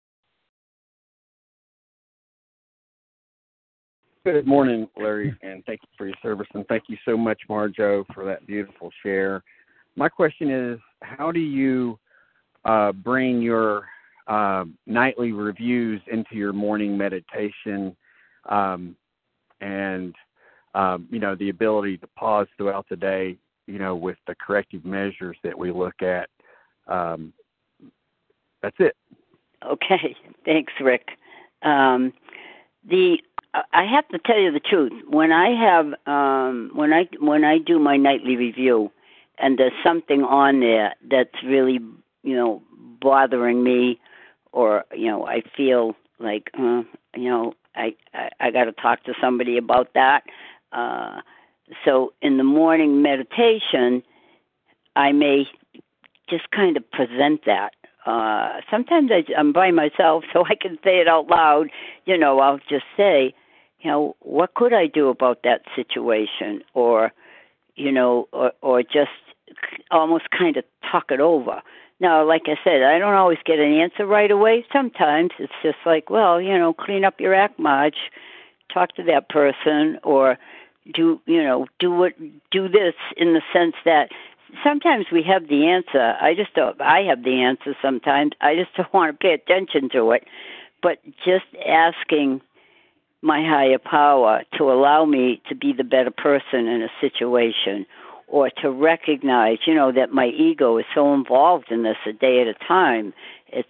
Good morning, Larry, and thank you for your service, and thank you so much, Marjo, for that beautiful share. My question is, how do you bring your nightly reviews into your morning meditation and, the ability to pause throughout the day, with the corrective measures that we look at? That's it. Okay. Thanks, Rick. I have to tell you the truth. When I have when I do my nightly review, and there's something on there that's really bothering me, or I feel like I got to talk to somebody about that. So in the morning meditation, I may just kind of present that. Sometimes I'm by myself, so I can say it out loud. I'll just say, what could I do about that situation? Or just almost kind of talk it over. Now, like I said, I don't always get an answer right away. Sometimes it's just like, well, clean up your act, Marge, talk to that person, or do this in the sense that sometimes we have the answer. I have the answer sometimes. I just don't want to pay attention to it. But just asking my higher power to allow me to be the better person in a situation, or to recognize, that my ego is so involved in this a day at a time. It's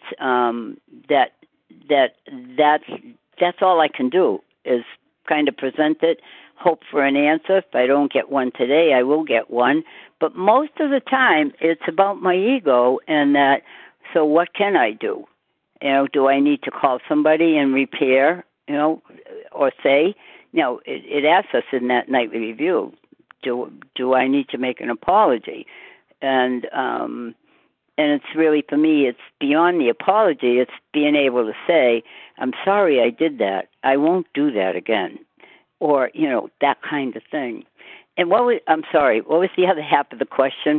that's all I can do is kind of present it, hope for an answer. If I don't get one today, I will get one. But most of the time, it's about my ego and that. So what can I do? Do I need to call somebody and repair? Or say, it asks us in that nightly review, do I need to make an apology? And it's really, for me, it's beyond the apology. It's being able to say, I'm sorry I did that. I won't do that again. Or, that kind of thing. And I'm sorry, what was the other half of the question?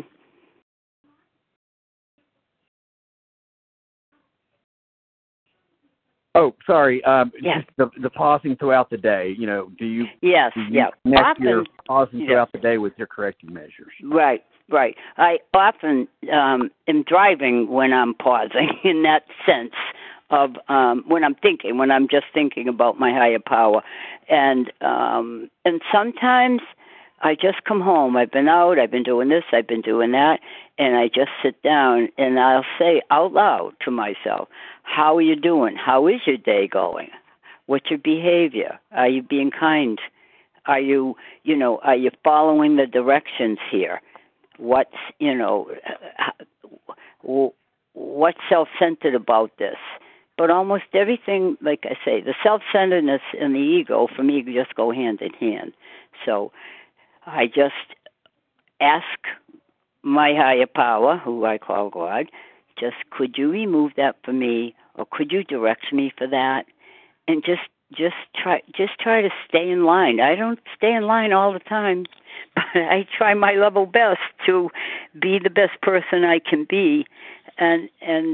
Oh, sorry. Yeah. Just the pausing throughout the day. Do you? Yes, do you yeah. connect your Often, pausing throughout the day with your corrective measures? Right. I often am driving when I'm pausing in that sense of when I'm just thinking about my higher power. And sometimes I just come home. I've been out, I've been doing this, I've been doing that, and I just sit down and I'll say out loud to myself, how are you doing? How is your day going? What's your behavior? Are you being kind? Are you following the directions here? What's self-centered about this? But almost everything, like I say, the self-centeredness and the ego, for me, just go hand in hand. So I just ask my higher power, who I call God, just could you remove that for me, or could you direct me for that? And just try to stay in line. I don't stay in line all the time, but I try my level best to be the best person I can be, and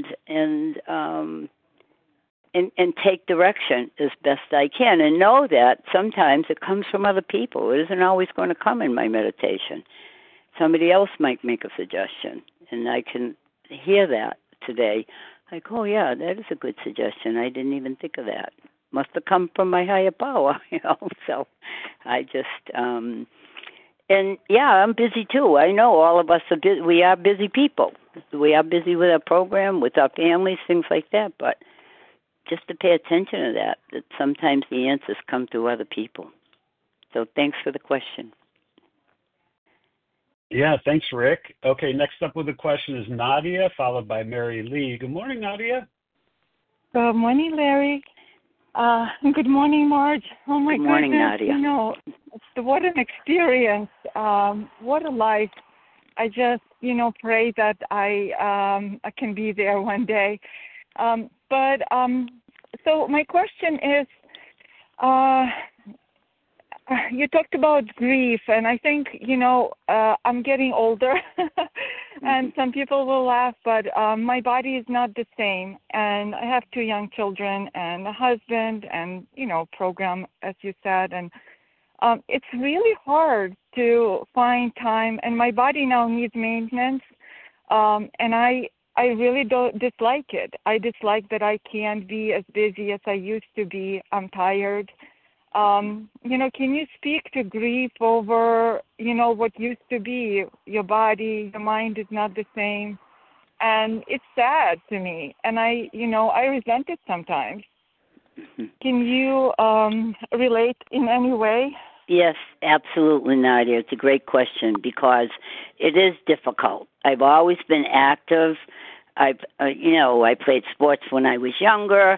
take direction as best I can, and know that sometimes it comes from other people. It isn't always going to come in my meditation. Somebody else might make a suggestion, and I can hear that today. I go, oh, yeah, that is a good suggestion. I didn't even think of that. Must have come from my higher power, So I just, and yeah, I'm busy too. I know all of us are busy. We are busy people. We are busy with our program, with our families, things like that. But just to pay attention to that sometimes the answers come through other people. So thanks for the question. Yeah, thanks, Rick. Okay, next up with the question is Nadia, followed by Mary Lee. Good morning, Nadia. Good morning, Larry. Good morning, Marge. Oh, my Good morning, goodness. Nadia. What an experience. What a life. I just, pray that I can be there one day. So my question is, you talked about grief, and I think, I'm getting older, and some people will laugh, but my body is not the same, and I have 2 young children and a husband and, program, as you said, and it's really hard to find time, and my body now needs maintenance, and I really don't dislike it. I dislike that I can't be as busy as I used to be. I'm tired. Can you speak to grief over, what used to be your body, your mind is not the same, and it's sad to me, and I resent it sometimes. Can you relate in any way? Yes, absolutely, Nadia. It's a great question because it is difficult. I've always been active. I played sports when I was younger.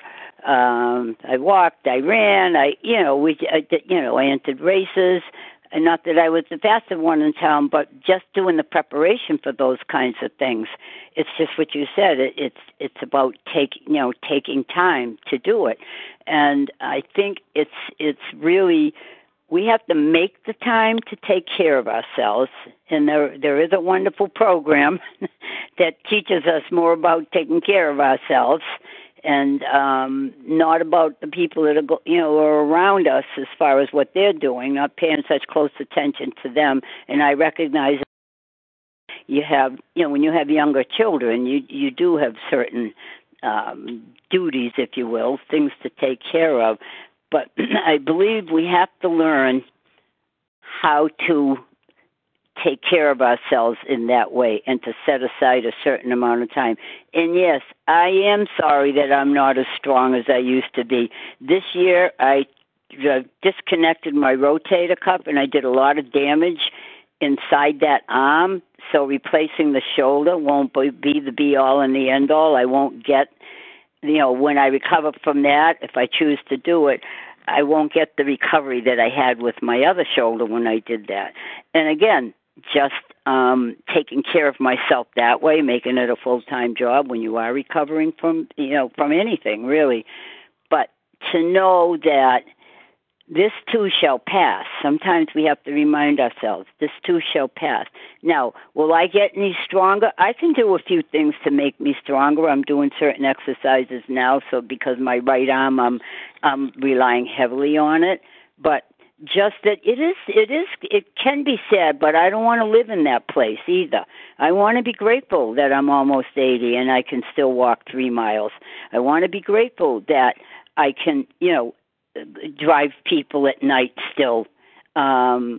I walked, I ran, I entered races. And not that I was the fastest one in town, but just doing the preparation for those kinds of things. It's just what you said. It's about taking time to do it. And I think it's really, we have to make the time to take care of ourselves. And there is a wonderful program that teaches us more about taking care of ourselves and not about the people that are around us as far as what they're doing, not paying such close attention to them. And I recognize you have, when you have younger children, you do have certain duties, if you will, things to take care of. But I believe we have to learn how to take care of ourselves in that way and to set aside a certain amount of time. And yes, I am sorry that I'm not as strong as I used to be. This year, I disconnected my rotator cuff and I did a lot of damage inside that arm. So replacing the shoulder won't be the be-all and the end-all. I won't get, when I recover from that, if I choose to do it, I won't get the recovery that I had with my other shoulder when I did that. And again, just taking care of myself that way, making it a full-time job when you are recovering from anything, really. But to know that this too shall pass. Sometimes we have to remind ourselves, this too shall pass. Now, will I get any stronger? I can do a few things to make me stronger. I'm doing certain exercises now, so because my right arm, I'm relying heavily on it. But just that it can be sad, but I don't want to live in that place either. I want to be grateful that I'm almost 80 and I can still walk 3 miles. I want to be grateful that I can, drive people at night still, and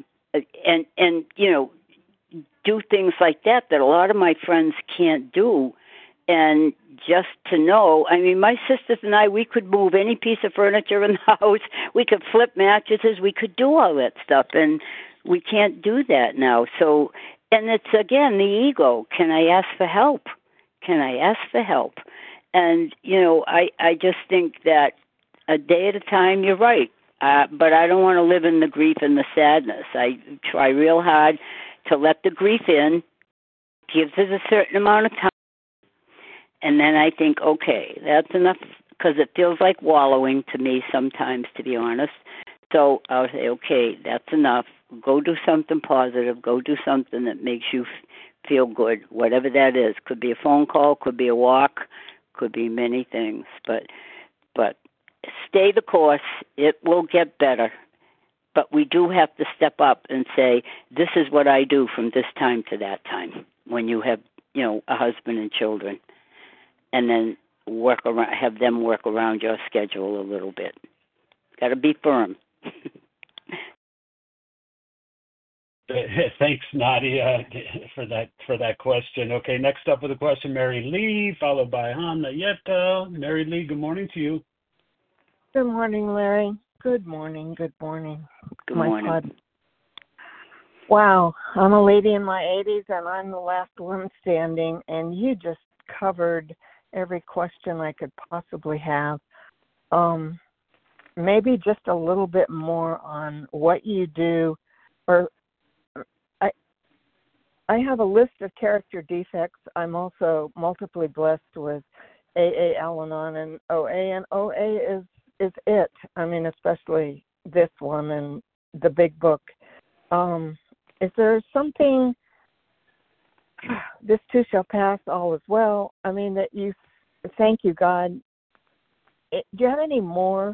do things like that a lot of my friends can't do. And just to know, I mean, my sisters and I, we could move any piece of furniture in the house. We could flip mattresses. We could do all that stuff, and we can't do that now. So, and it's, again, the ego. Can I ask for help? Can I ask for help? And, I just think that a day at a time, you're right. But I don't want to live in the grief and the sadness. I try real hard to let the grief in, gives it a certain amount of time, and then I think, okay, that's enough, because it feels like wallowing to me sometimes, to be honest. So I'll say, okay, that's enough. Go do something positive. Go do something that makes you feel good, whatever that is. Could be a phone call, could be a walk, could be many things. But stay the course. It will get better. But we do have to step up and say, this is what I do from this time to that time, when you have, a husband and children. And then have them work around your schedule a little bit. Got to be firm. Thanks, Nadia, for that question. Okay, next up with a question, Mary Lee, followed by Hannah Yetta. Mary Lee, good morning to you. Good morning, Larry. Good morning. Good morning. Good morning. God. Wow, I'm a lady in my 80s, and I'm the last one standing, and you just covered every question I could possibly have. Maybe just a little bit more on what you do, or I have a list of character defects. I'm also multiply blessed with AA, Al-Anon, and OA, and OA is it. I mean, especially this one and the big book. Is there something, this too shall pass, all is well, I mean, that you, thank you, God. Do you have any more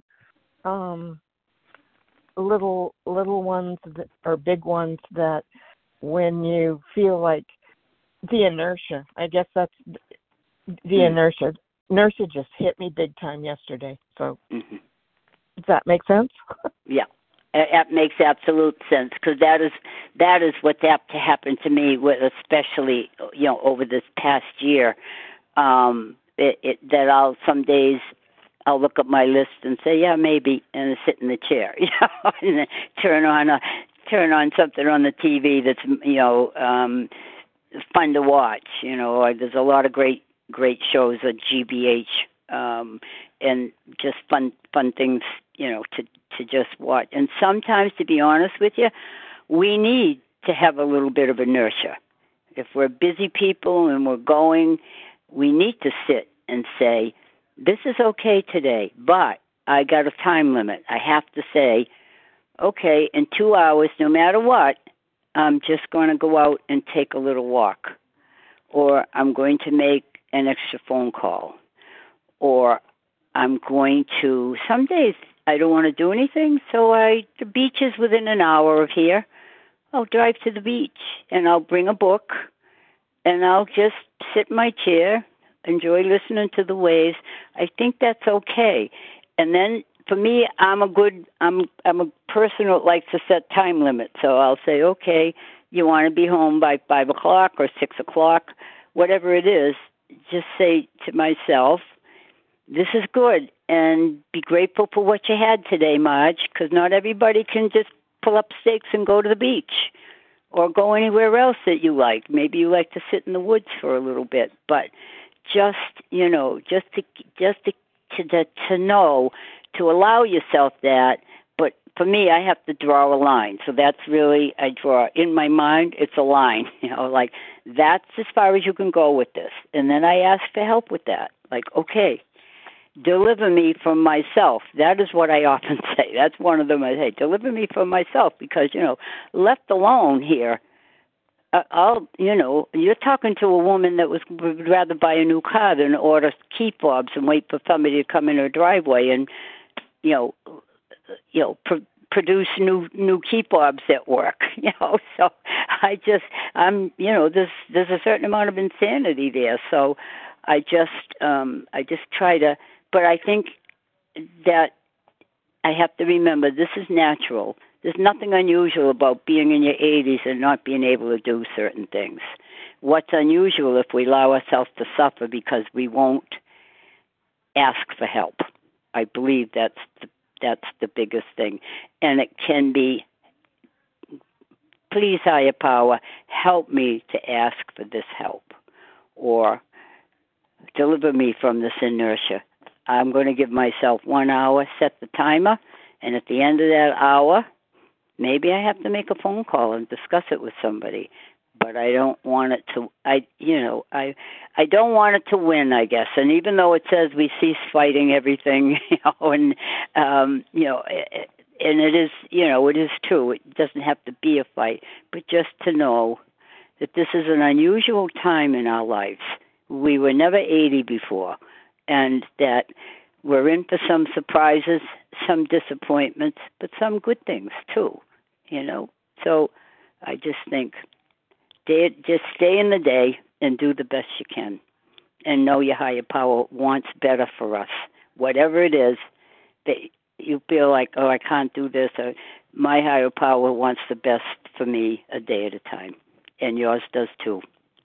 little ones or big ones that when you feel like the inertia, I guess that's the inertia. Inertia just hit me big time yesterday. So does that make sense? Yeah, it makes absolute sense, because that is what's apt to happen to me, especially over this past year. That I'll some days I'll look at my list and say, yeah, maybe, and sit in the chair, and then turn on something on the TV that's fun to watch. There's a lot of great shows at GBH, and just fun things, to just watch. And sometimes, to be honest with you, we need to have a little bit of inertia. If we're busy people and we're going, we need to sit and say, this is okay today, but I got a time limit. I have to say, okay, in 2 hours, no matter what, I'm just going to go out and take a little walk, or I'm going to make an extra phone call, or I'm going to, some days I don't want to do anything, so the beach is within an hour of here. I'll drive to the beach, and I'll bring a book, and I'll just sit in my chair, enjoy listening to the waves. I think that's okay. And then for me, I'm a person who likes to set time limits. So I'll say, okay, you want to be home by 5 o'clock or 6 o'clock, whatever it is, just say to myself, this is good, and be grateful for what you had today, Marge, because not everybody can just pull up stakes and go to the beach or go anywhere else that you like. Maybe you like to sit in the woods for a little bit, but just to know, to allow yourself that. But for me, I have to draw a line. So that's really, I draw in my mind, it's a line, like that's as far as you can go with this. And then I ask for help with that. Like, okay, deliver me from myself. That is what I often say. That's one of them I say, deliver me from myself, because, left alone here, you're talking to a woman that would rather buy a new car than order key fobs and wait for somebody to come in her driveway and, produce new key fobs that work. So there's a certain amount of insanity there. So I just try to, but I think that I have to remember this is natural. There's nothing unusual about being in your 80s and not being able to do certain things. What's unusual if we allow ourselves to suffer because we won't ask for help. I believe that's the biggest thing. And it can be, please, higher power, help me to ask for this help, or deliver me from this inertia. I'm going to give myself 1 hour, set the timer, and at the end of that hour, maybe I have to make a phone call and discuss it with somebody. But I don't want it to. I don't want it to win, I guess. And even though it says we cease fighting everything, and and it is, it is true. It doesn't have to be a fight, but just to know that this is an unusual time in our lives. We were never 80 before, and that we're in for some surprises, some disappointments, but some good things too. So I just think. Just stay in the day and do the best you can, and know your higher power wants better for us. Whatever it is that you feel like, oh, I can't do this, or my higher power wants the best for me a day at a time, and yours does too.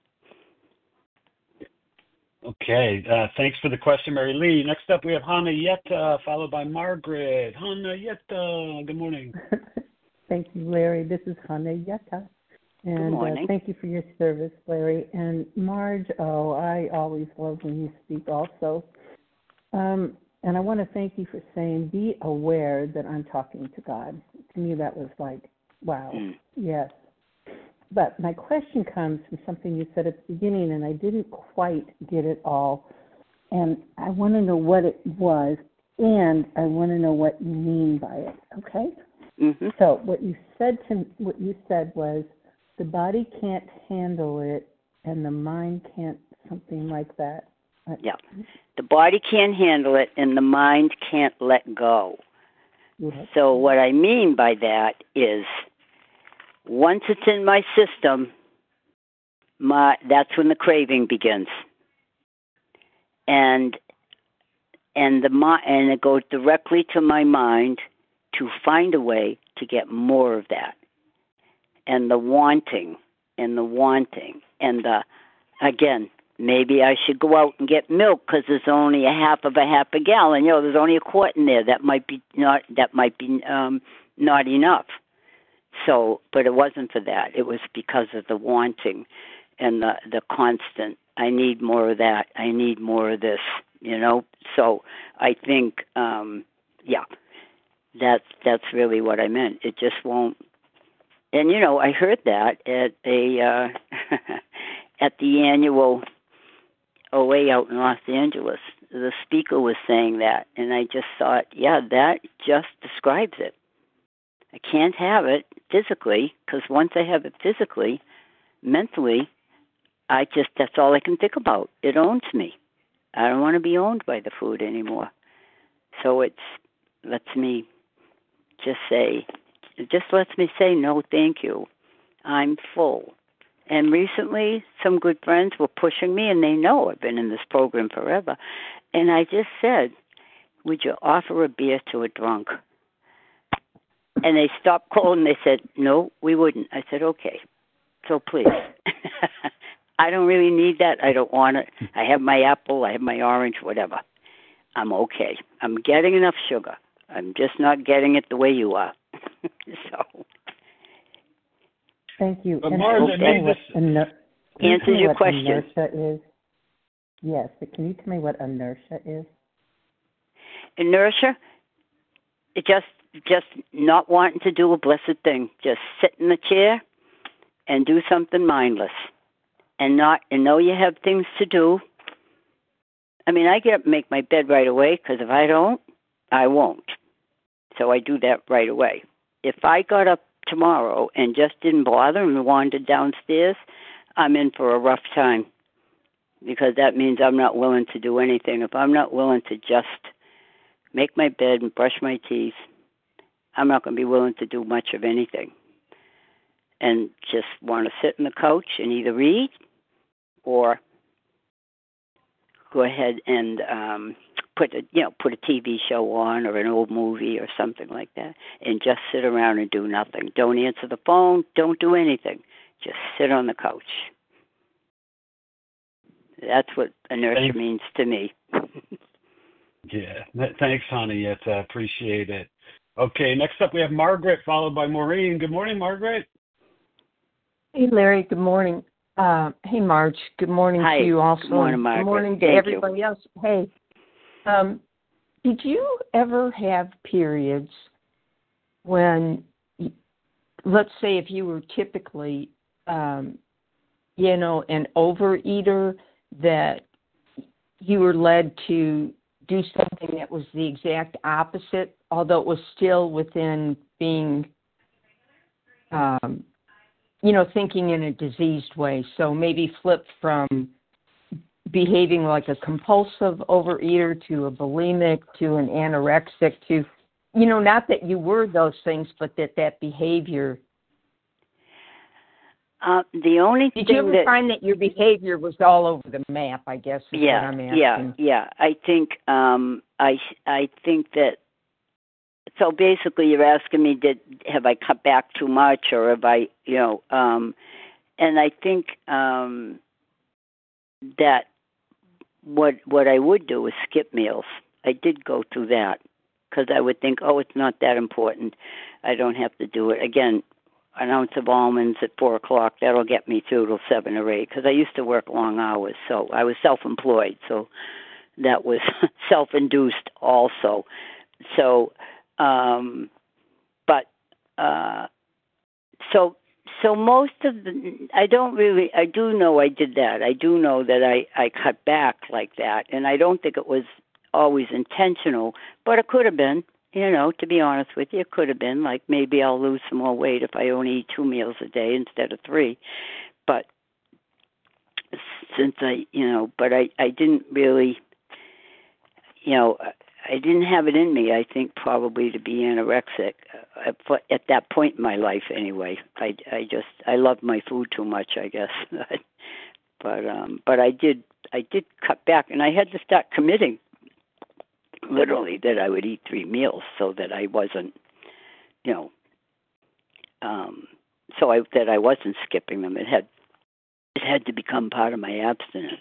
Okay, thanks for the question, Mary Lee. Next up, we have Hannah Yetta, followed by Margaret. Hannah Yetta, good morning. Thank you, Larry. This is Hannah Yetta. And thank you for your service, Larry. And Marge, I always love when you speak also. And I want to thank you for saying, be aware that I'm talking to God. To me, that was like, wow, yes. But my question comes from something you said at the beginning, and I didn't quite get it all. And I want to know what it was, and I want to know what you mean by it, okay? Mm-hmm. So what you said was, the body can't handle it, and the mind can't, something like that. Yeah. The body can't handle it, and the mind can't let go. Yes. So what I mean by that is, once it's in my system, that's when the craving begins. And it goes directly to my mind to find a way to get more of that. And the wanting, and again, maybe I should go out and get milk because there's only a half a gallon. There's only a quart in there. That might be not enough. So, but it wasn't for that. It was because of the wanting and the constant. I need more of that. I need more of this. So I think, that's really what I meant. It just won't. And I heard that at at the annual OA out in Los Angeles. The speaker was saying that, and I just thought, that just describes it. I can't have it physically, because once I have it physically, mentally, that's all I can think about. It owns me. I don't want to be owned by the food anymore. So it lets me say, no, thank you. I'm full. And recently, some good friends were pushing me, and they know I've been in this program forever. And I just said, would you offer a beer to a drunk? And they stopped cold, and they said, no, we wouldn't. I said, okay, so please. I don't really need that. I don't want it. I have my apple. I have my orange, whatever. I'm okay. I'm getting enough sugar. I'm just not getting it the way you are. So. Thank you. But Marge, answers your question. Inertia is? Yes, but can you tell me what inertia is? Inertia? It just not wanting to do a blessed thing. Just sit in the chair and do something mindless. And know you have things to do. I get up and make my bed right away, because if I don't, I won't. So I do that right away. If I got up tomorrow and just didn't bother and wandered downstairs, I'm in for a rough time, because that means I'm not willing to do anything. If I'm not willing to just make my bed and brush my teeth, I'm not going to be willing to do much of anything, and just want to sit on the couch and either read or go ahead and put a TV show on, or an old movie or something like that, and just sit around and do nothing. Don't answer the phone. Don't do anything. Just sit on the couch. That's what inertia means to me. Yeah. Thanks, honey. I appreciate it. Okay, next up we have Margaret, followed by Maureen. Good morning, Margaret. Hey, Larry. Good morning. Hey, Marge. Good morning Hi. to you also. Good morning, Margaret. Good morning to everybody else. Hey, did you ever have periods when, let's say, if you were typically, an overeater, that you were led to do something that was the exact opposite, although it was still within being, thinking in a diseased way? So maybe flip from behaving like a compulsive overeater to a bulimic to an anorexic to, not that you were those things, but that behavior. The only Did thing you ever find that your behavior was all over the map, I guess is what I'm asking. Yeah. I think I think that, so basically you're asking me, have I cut back too much, or have I, and I think that what I would do is skip meals. I did go through that, because I would think, it's not that important. I don't have to do it. Again, an ounce of almonds at 4 o'clock, that'll get me through till 7 or 8, because I used to work long hours, so I was self-employed, so that was self-induced also. So, so most of I do know I did that. I do know that I cut back like that, and I don't think it was always intentional, but it could have been. To be honest with you, it could have been like, maybe I'll lose some more weight if I only eat 2 meals a day instead of 3. But since I didn't really, I didn't have it in me, I think, probably to be anorexic at that point in my life anyway. I loved my food too much, I guess. But I did cut back, and I had to start committing, literally, that I would eat 3 meals, so that I wasn't, that I wasn't skipping them. It had to become part of my abstinence.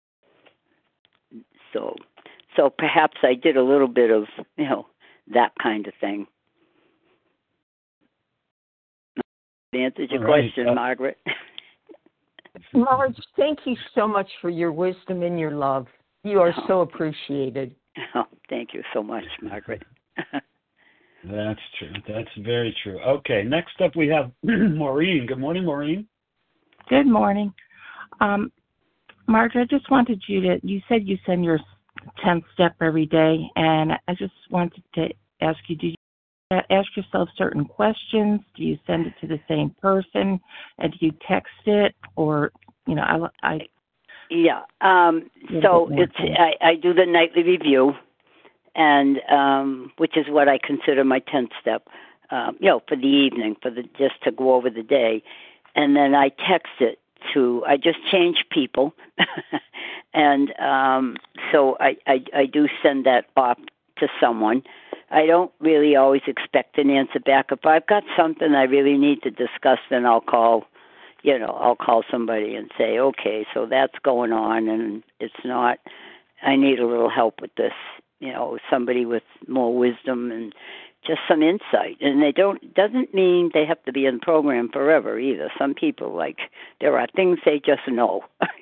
So perhaps I did a little bit of, that kind of thing. Answered your question, Margaret. Marge, thank you so much for your wisdom and your love. You are so appreciated. Oh, thank you so much, Margaret. That's true. That's very true. Okay, next up we have Maureen. Good morning, Maureen. Good morning. Marge, I just wanted you said you send your 10th step every day, and I just wanted to ask you, do you ask yourself certain questions? Do you send it to the same person? And do you text it? Or, Yeah. So I do the nightly review, and which is what I consider my 10th step, for the evening, just to go over the day. And then I text it I just change people. And so I do send that off to someone. I don't really always expect an answer back. If I've got something I really need to discuss, then I'll call somebody and say, okay, so that's going on, and it's not, I need a little help with this, somebody with more wisdom and just some insight. And doesn't mean they have to be in the program forever either. Some people, there are things they just know,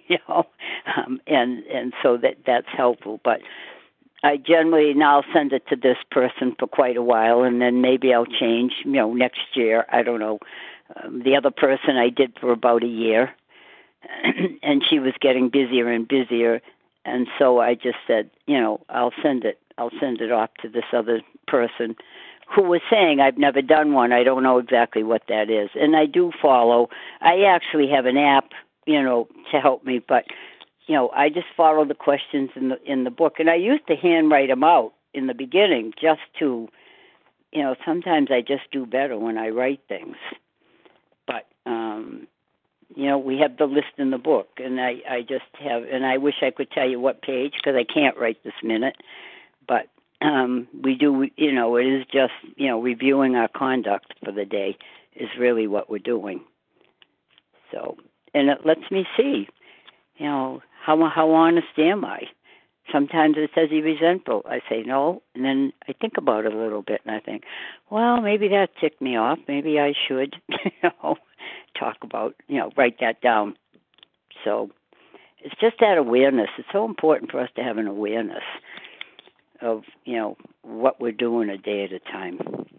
and so that's helpful. But I generally now send it to this person for quite a while, and then maybe I'll change, next year. I don't know. The other person I did for about a year, and she was getting busier and busier. And so I just said, I'll send it off to this other person who was saying, I've never done one. I don't know exactly what that is. And I do follow. I actually have an app, to help me, but, I just follow the questions in the book. And I used to handwrite them out in the beginning just to, sometimes I just do better when I write things. But, we have the list in the book, and I just have, and I wish I could tell you what page, because I can't write this minute, but we do, it is just, reviewing our conduct for the day is really what we're doing. So, and it lets me see, how honest am I? Sometimes it says you're resentful. I say no, and then I think about it a little bit, and I think, well, maybe that ticked me off. Maybe I should, talk about, write that down. So it's just that awareness. It's so important for us to have an awareness of, what we're doing a day at a time.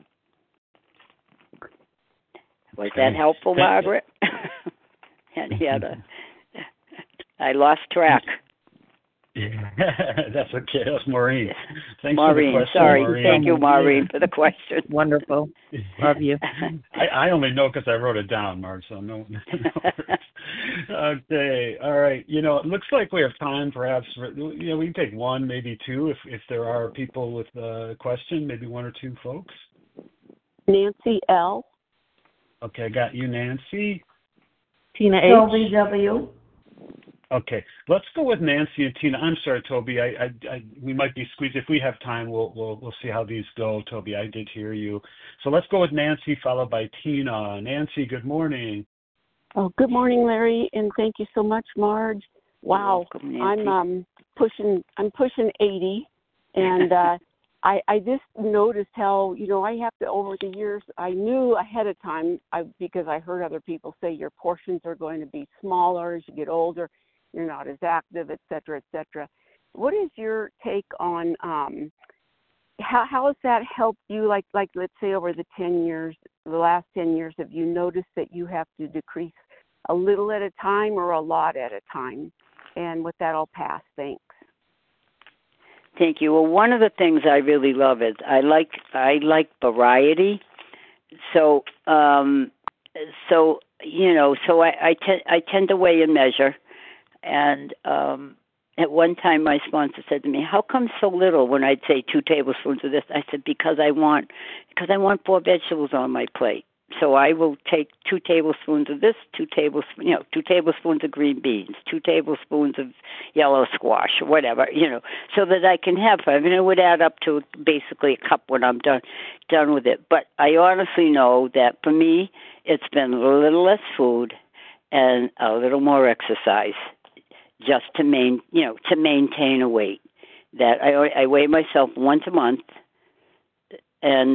Was that helpful, Margaret? Any other? I lost track. Yeah, that's okay. That's Maureen. Thanks Maureen, for the question, sorry. Maureen. Thank you, Maureen, for the question. Wonderful. Love you. I only know because I wrote it down, Marge, so no. Okay, all right. It looks like we have time perhaps for, we can take one, maybe two, if there are people with a question, maybe one or two folks. Nancy L. Okay, I got you, Nancy. Tina H. Toby W. Okay, let's go with Nancy and Tina. I'm sorry, Toby. We might be squeezed. If we have time, we'll see how these go. Toby, I did hear you. So let's go with Nancy, followed by Tina. Nancy, good morning. Oh, good morning, Larry, and thank you so much, Marge. Wow, welcome, Nancy. I'm pushing 80, and I just noticed how I have to, over the years, I knew ahead of time because I heard other people say your portions are going to be smaller as you get older. You're not as active, et cetera, et cetera. What is your take on how has that helped you? Like let's say over the last 10 years, have you noticed that you have to decrease a little at a time or a lot at a time? And with that, I'll pass. Thanks. Thank you. Well, one of the things I really love is I like variety. So I tend to weigh and measure. And at one time, my sponsor said to me, "How come so little?" When I'd say 2 tablespoons of this, I said, because I want 4 vegetables on my plate. So I will take 2 tablespoons of this, 2 tablespoons of green beans, 2 tablespoons of yellow squash, or whatever, so that I can have 5. And it would add up to basically a cup when I'm done with it. But I honestly know that for me, it's been a little less food and a little more exercise, just to maintain a weight. That I weigh myself once a month, and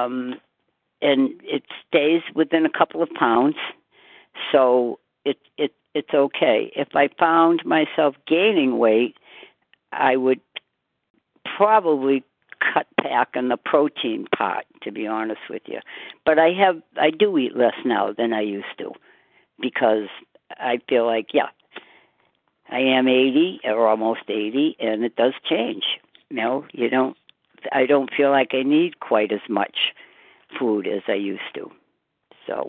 it stays within a couple of pounds, so it's okay. If I found myself gaining weight, I would probably cut back on the protein part, to be honest with you. But I do eat less now than I used to, because I feel like, I am 80 or almost 80, and it does change. I don't feel like I need quite as much food as I used to. So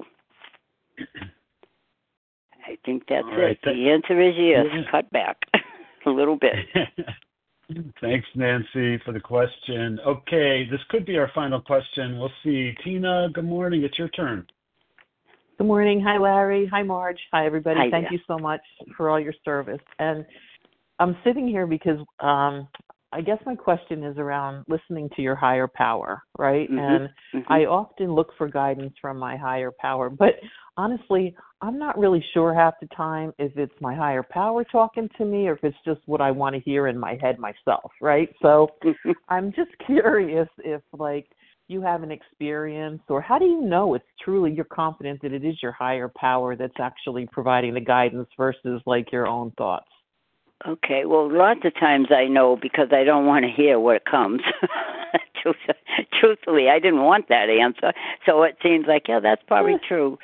I think that's it. The answer is yes, cut back a little bit. Thanks, Nancy, for the question. Okay, this could be our final question. We'll see. Tina, good morning. It's your turn. Good morning. Hi, Larry. Hi, Marge. Hi, everybody. Hi, Thank you so much for all your service. And I'm sitting here because I guess my question is around listening to your higher power, right? And I often look for guidance from my higher power, but honestly, I'm not really sure half the time if it's my higher power talking to me or if it's just what I want to hear in my head myself, right? So I'm just curious if, you have an experience, or how do you know it's truly, you're confident that it is your higher power that's actually providing the guidance versus your own thoughts? Okay, well, lots of times I know because I don't want to hear what comes. Truthfully, I didn't want that answer, so it seems like, that's probably true,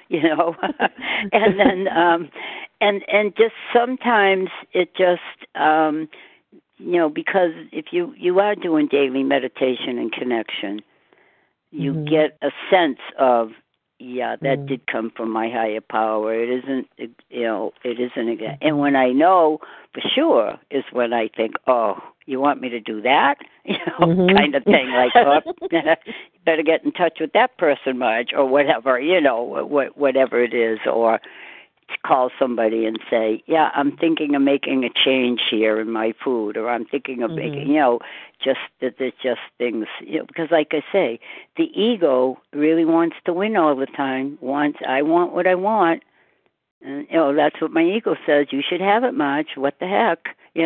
And then, and just sometimes it just, because if you are doing daily meditation and connection, you get a sense of, that did come from my higher power. It isn't, it isn't. And when I know for sure is when I think, oh, you want me to do that? Kind of thing, like, oh, you better get in touch with that person, Marge, or whatever, whatever it is, or call somebody and say, I'm thinking of making a change here in my food, or I'm thinking of making, just that there's just things, because like I say, the ego really wants to win all the time. I want what I want. And, that's what my ego says. You should have it, Marge. What the heck,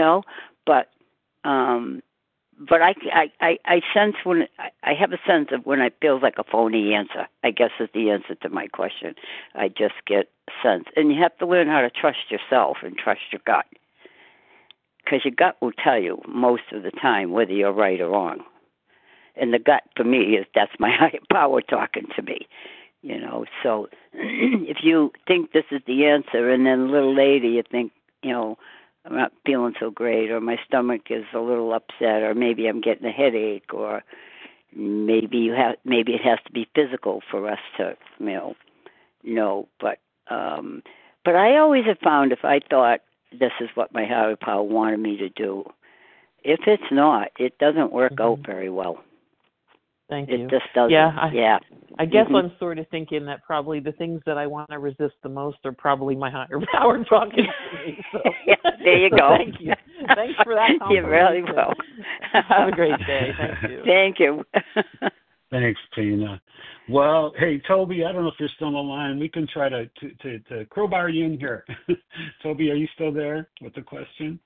But I sense when I have a sense of when it feels like a phony answer. I guess is the answer to my question. I just get a sense, and you have to learn how to trust yourself and trust your gut, because your gut will tell you most of the time whether you're right or wrong. And the gut for me that's my higher power talking to me. So if you think this is the answer, and then a little later you think, I'm not feeling so great, or my stomach is a little upset, or maybe I'm getting a headache, or maybe it has to be physical for us to know. But I always have found if I thought this is what my higher power wanted me to do, if it's not, it doesn't work out very well. Thank you. It just doesn't. I guess I'm sort of thinking that probably the things that I want to resist the most are probably my higher power talking to me. So. There you go. Thank you. Thanks for that compliment. You're really well. Have a great day. Thank you. Thank you. Thanks, Tina. Well, hey, Toby, I don't know if you're still on the line. We can try to crowbar you in here. Toby, are you still there with the question?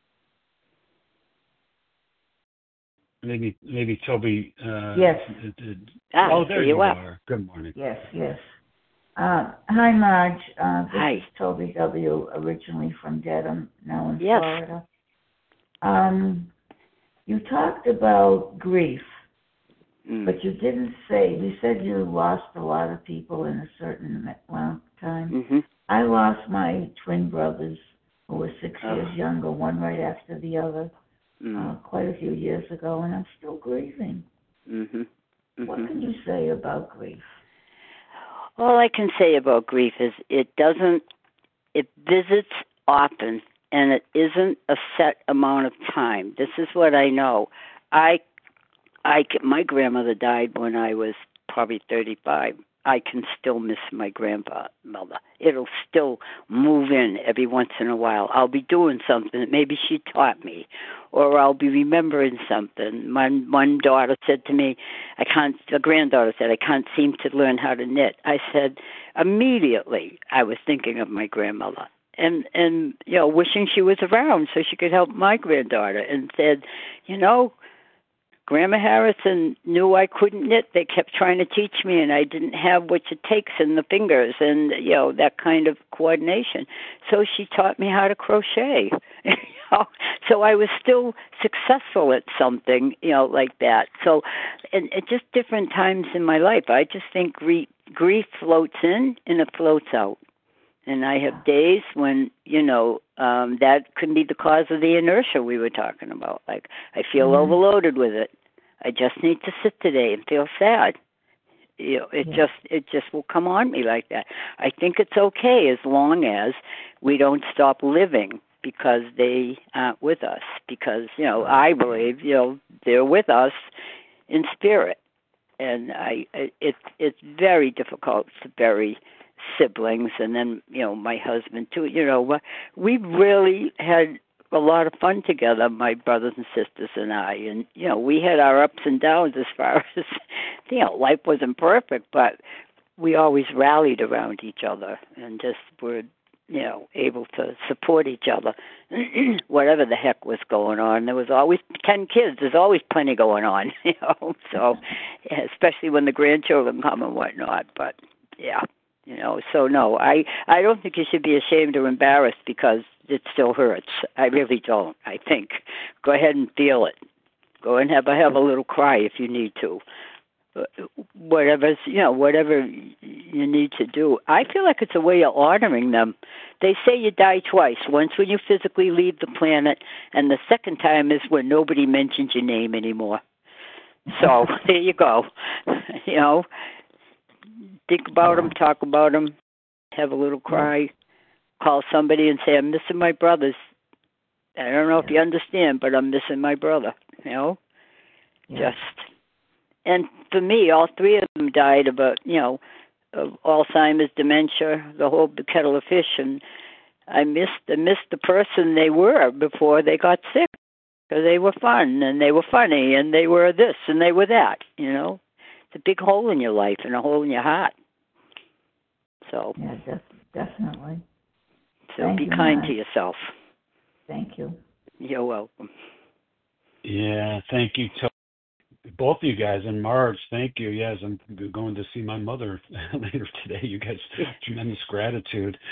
Maybe Toby. Yes. There you are. Good morning. Yes. Hi, Marge. Hi. This is Toby W., originally from Dedham, now in Florida. You talked about grief, but you didn't say. You said you lost a lot of people in a certain amount of time. I lost my twin brothers, who were 6 years younger, one right after the other. Quite a few years ago, and I'm still grieving. What can you say about grief? All I can say about grief is it visits often, and it isn't a set amount of time. This is what I know. My grandmother died when I was probably 35. I can still miss my grandmother. It'll still move in every once in a while. I'll be doing something that maybe she taught me, or I'll be remembering something. One daughter said to me, a granddaughter said, I can't seem to learn how to knit. I said, immediately I was thinking of my grandmother. And wishing she was around so she could help my granddaughter, and said, Grandma Harrison knew I couldn't knit. They kept trying to teach me, and I didn't have what it takes in the fingers and, that kind of coordination. So she taught me how to crochet. So I was still successful at something, like that. So, and at just different times in my life, I just think grief floats in and it floats out. And I have days when, that could be the cause of the inertia we were talking about. Like, I feel overloaded with it. I just need to sit today and feel sad. It just will come on me like that. I think it's okay as long as we don't stop living because they aren't with us. Because, I believe, they're with us in spirit. And it's very difficult to bury siblings, and then my husband too. We've really had a lot of fun together, my brothers and sisters and I, and we had our ups and downs as far as life wasn't perfect, but we always rallied around each other and just were able to support each other whatever the heck was going on. There was always 10 kids. There's always plenty going on, so especially when the grandchildren come and whatnot. But so no, I don't think you should be ashamed or embarrassed because it still hurts. I really don't. I think go ahead and feel it. Go and have a little cry if you need to. whatever you need to do. I feel like it's a way of honoring them. They say you die twice. Once when you physically leave the planet, and the second time is when nobody mentions your name anymore. So there you go. Think about them, talk about them, have a little cry, call somebody and say, I'm missing my brothers. I don't know if you understand, but I'm missing my brother, And for me, all three of them died of Alzheimer's, dementia, the whole kettle of fish, and I missed the person they were before they got sick, because they were fun and they were funny and they were this and they were that. It's a big hole in your life and a hole in your heart. So definitely. So be kind to yourself. Thank you. You're welcome. Yeah, thank you to both of you guys. And Marge, thank you. Yes, I'm going to see my mother later today. You guys, tremendous gratitude.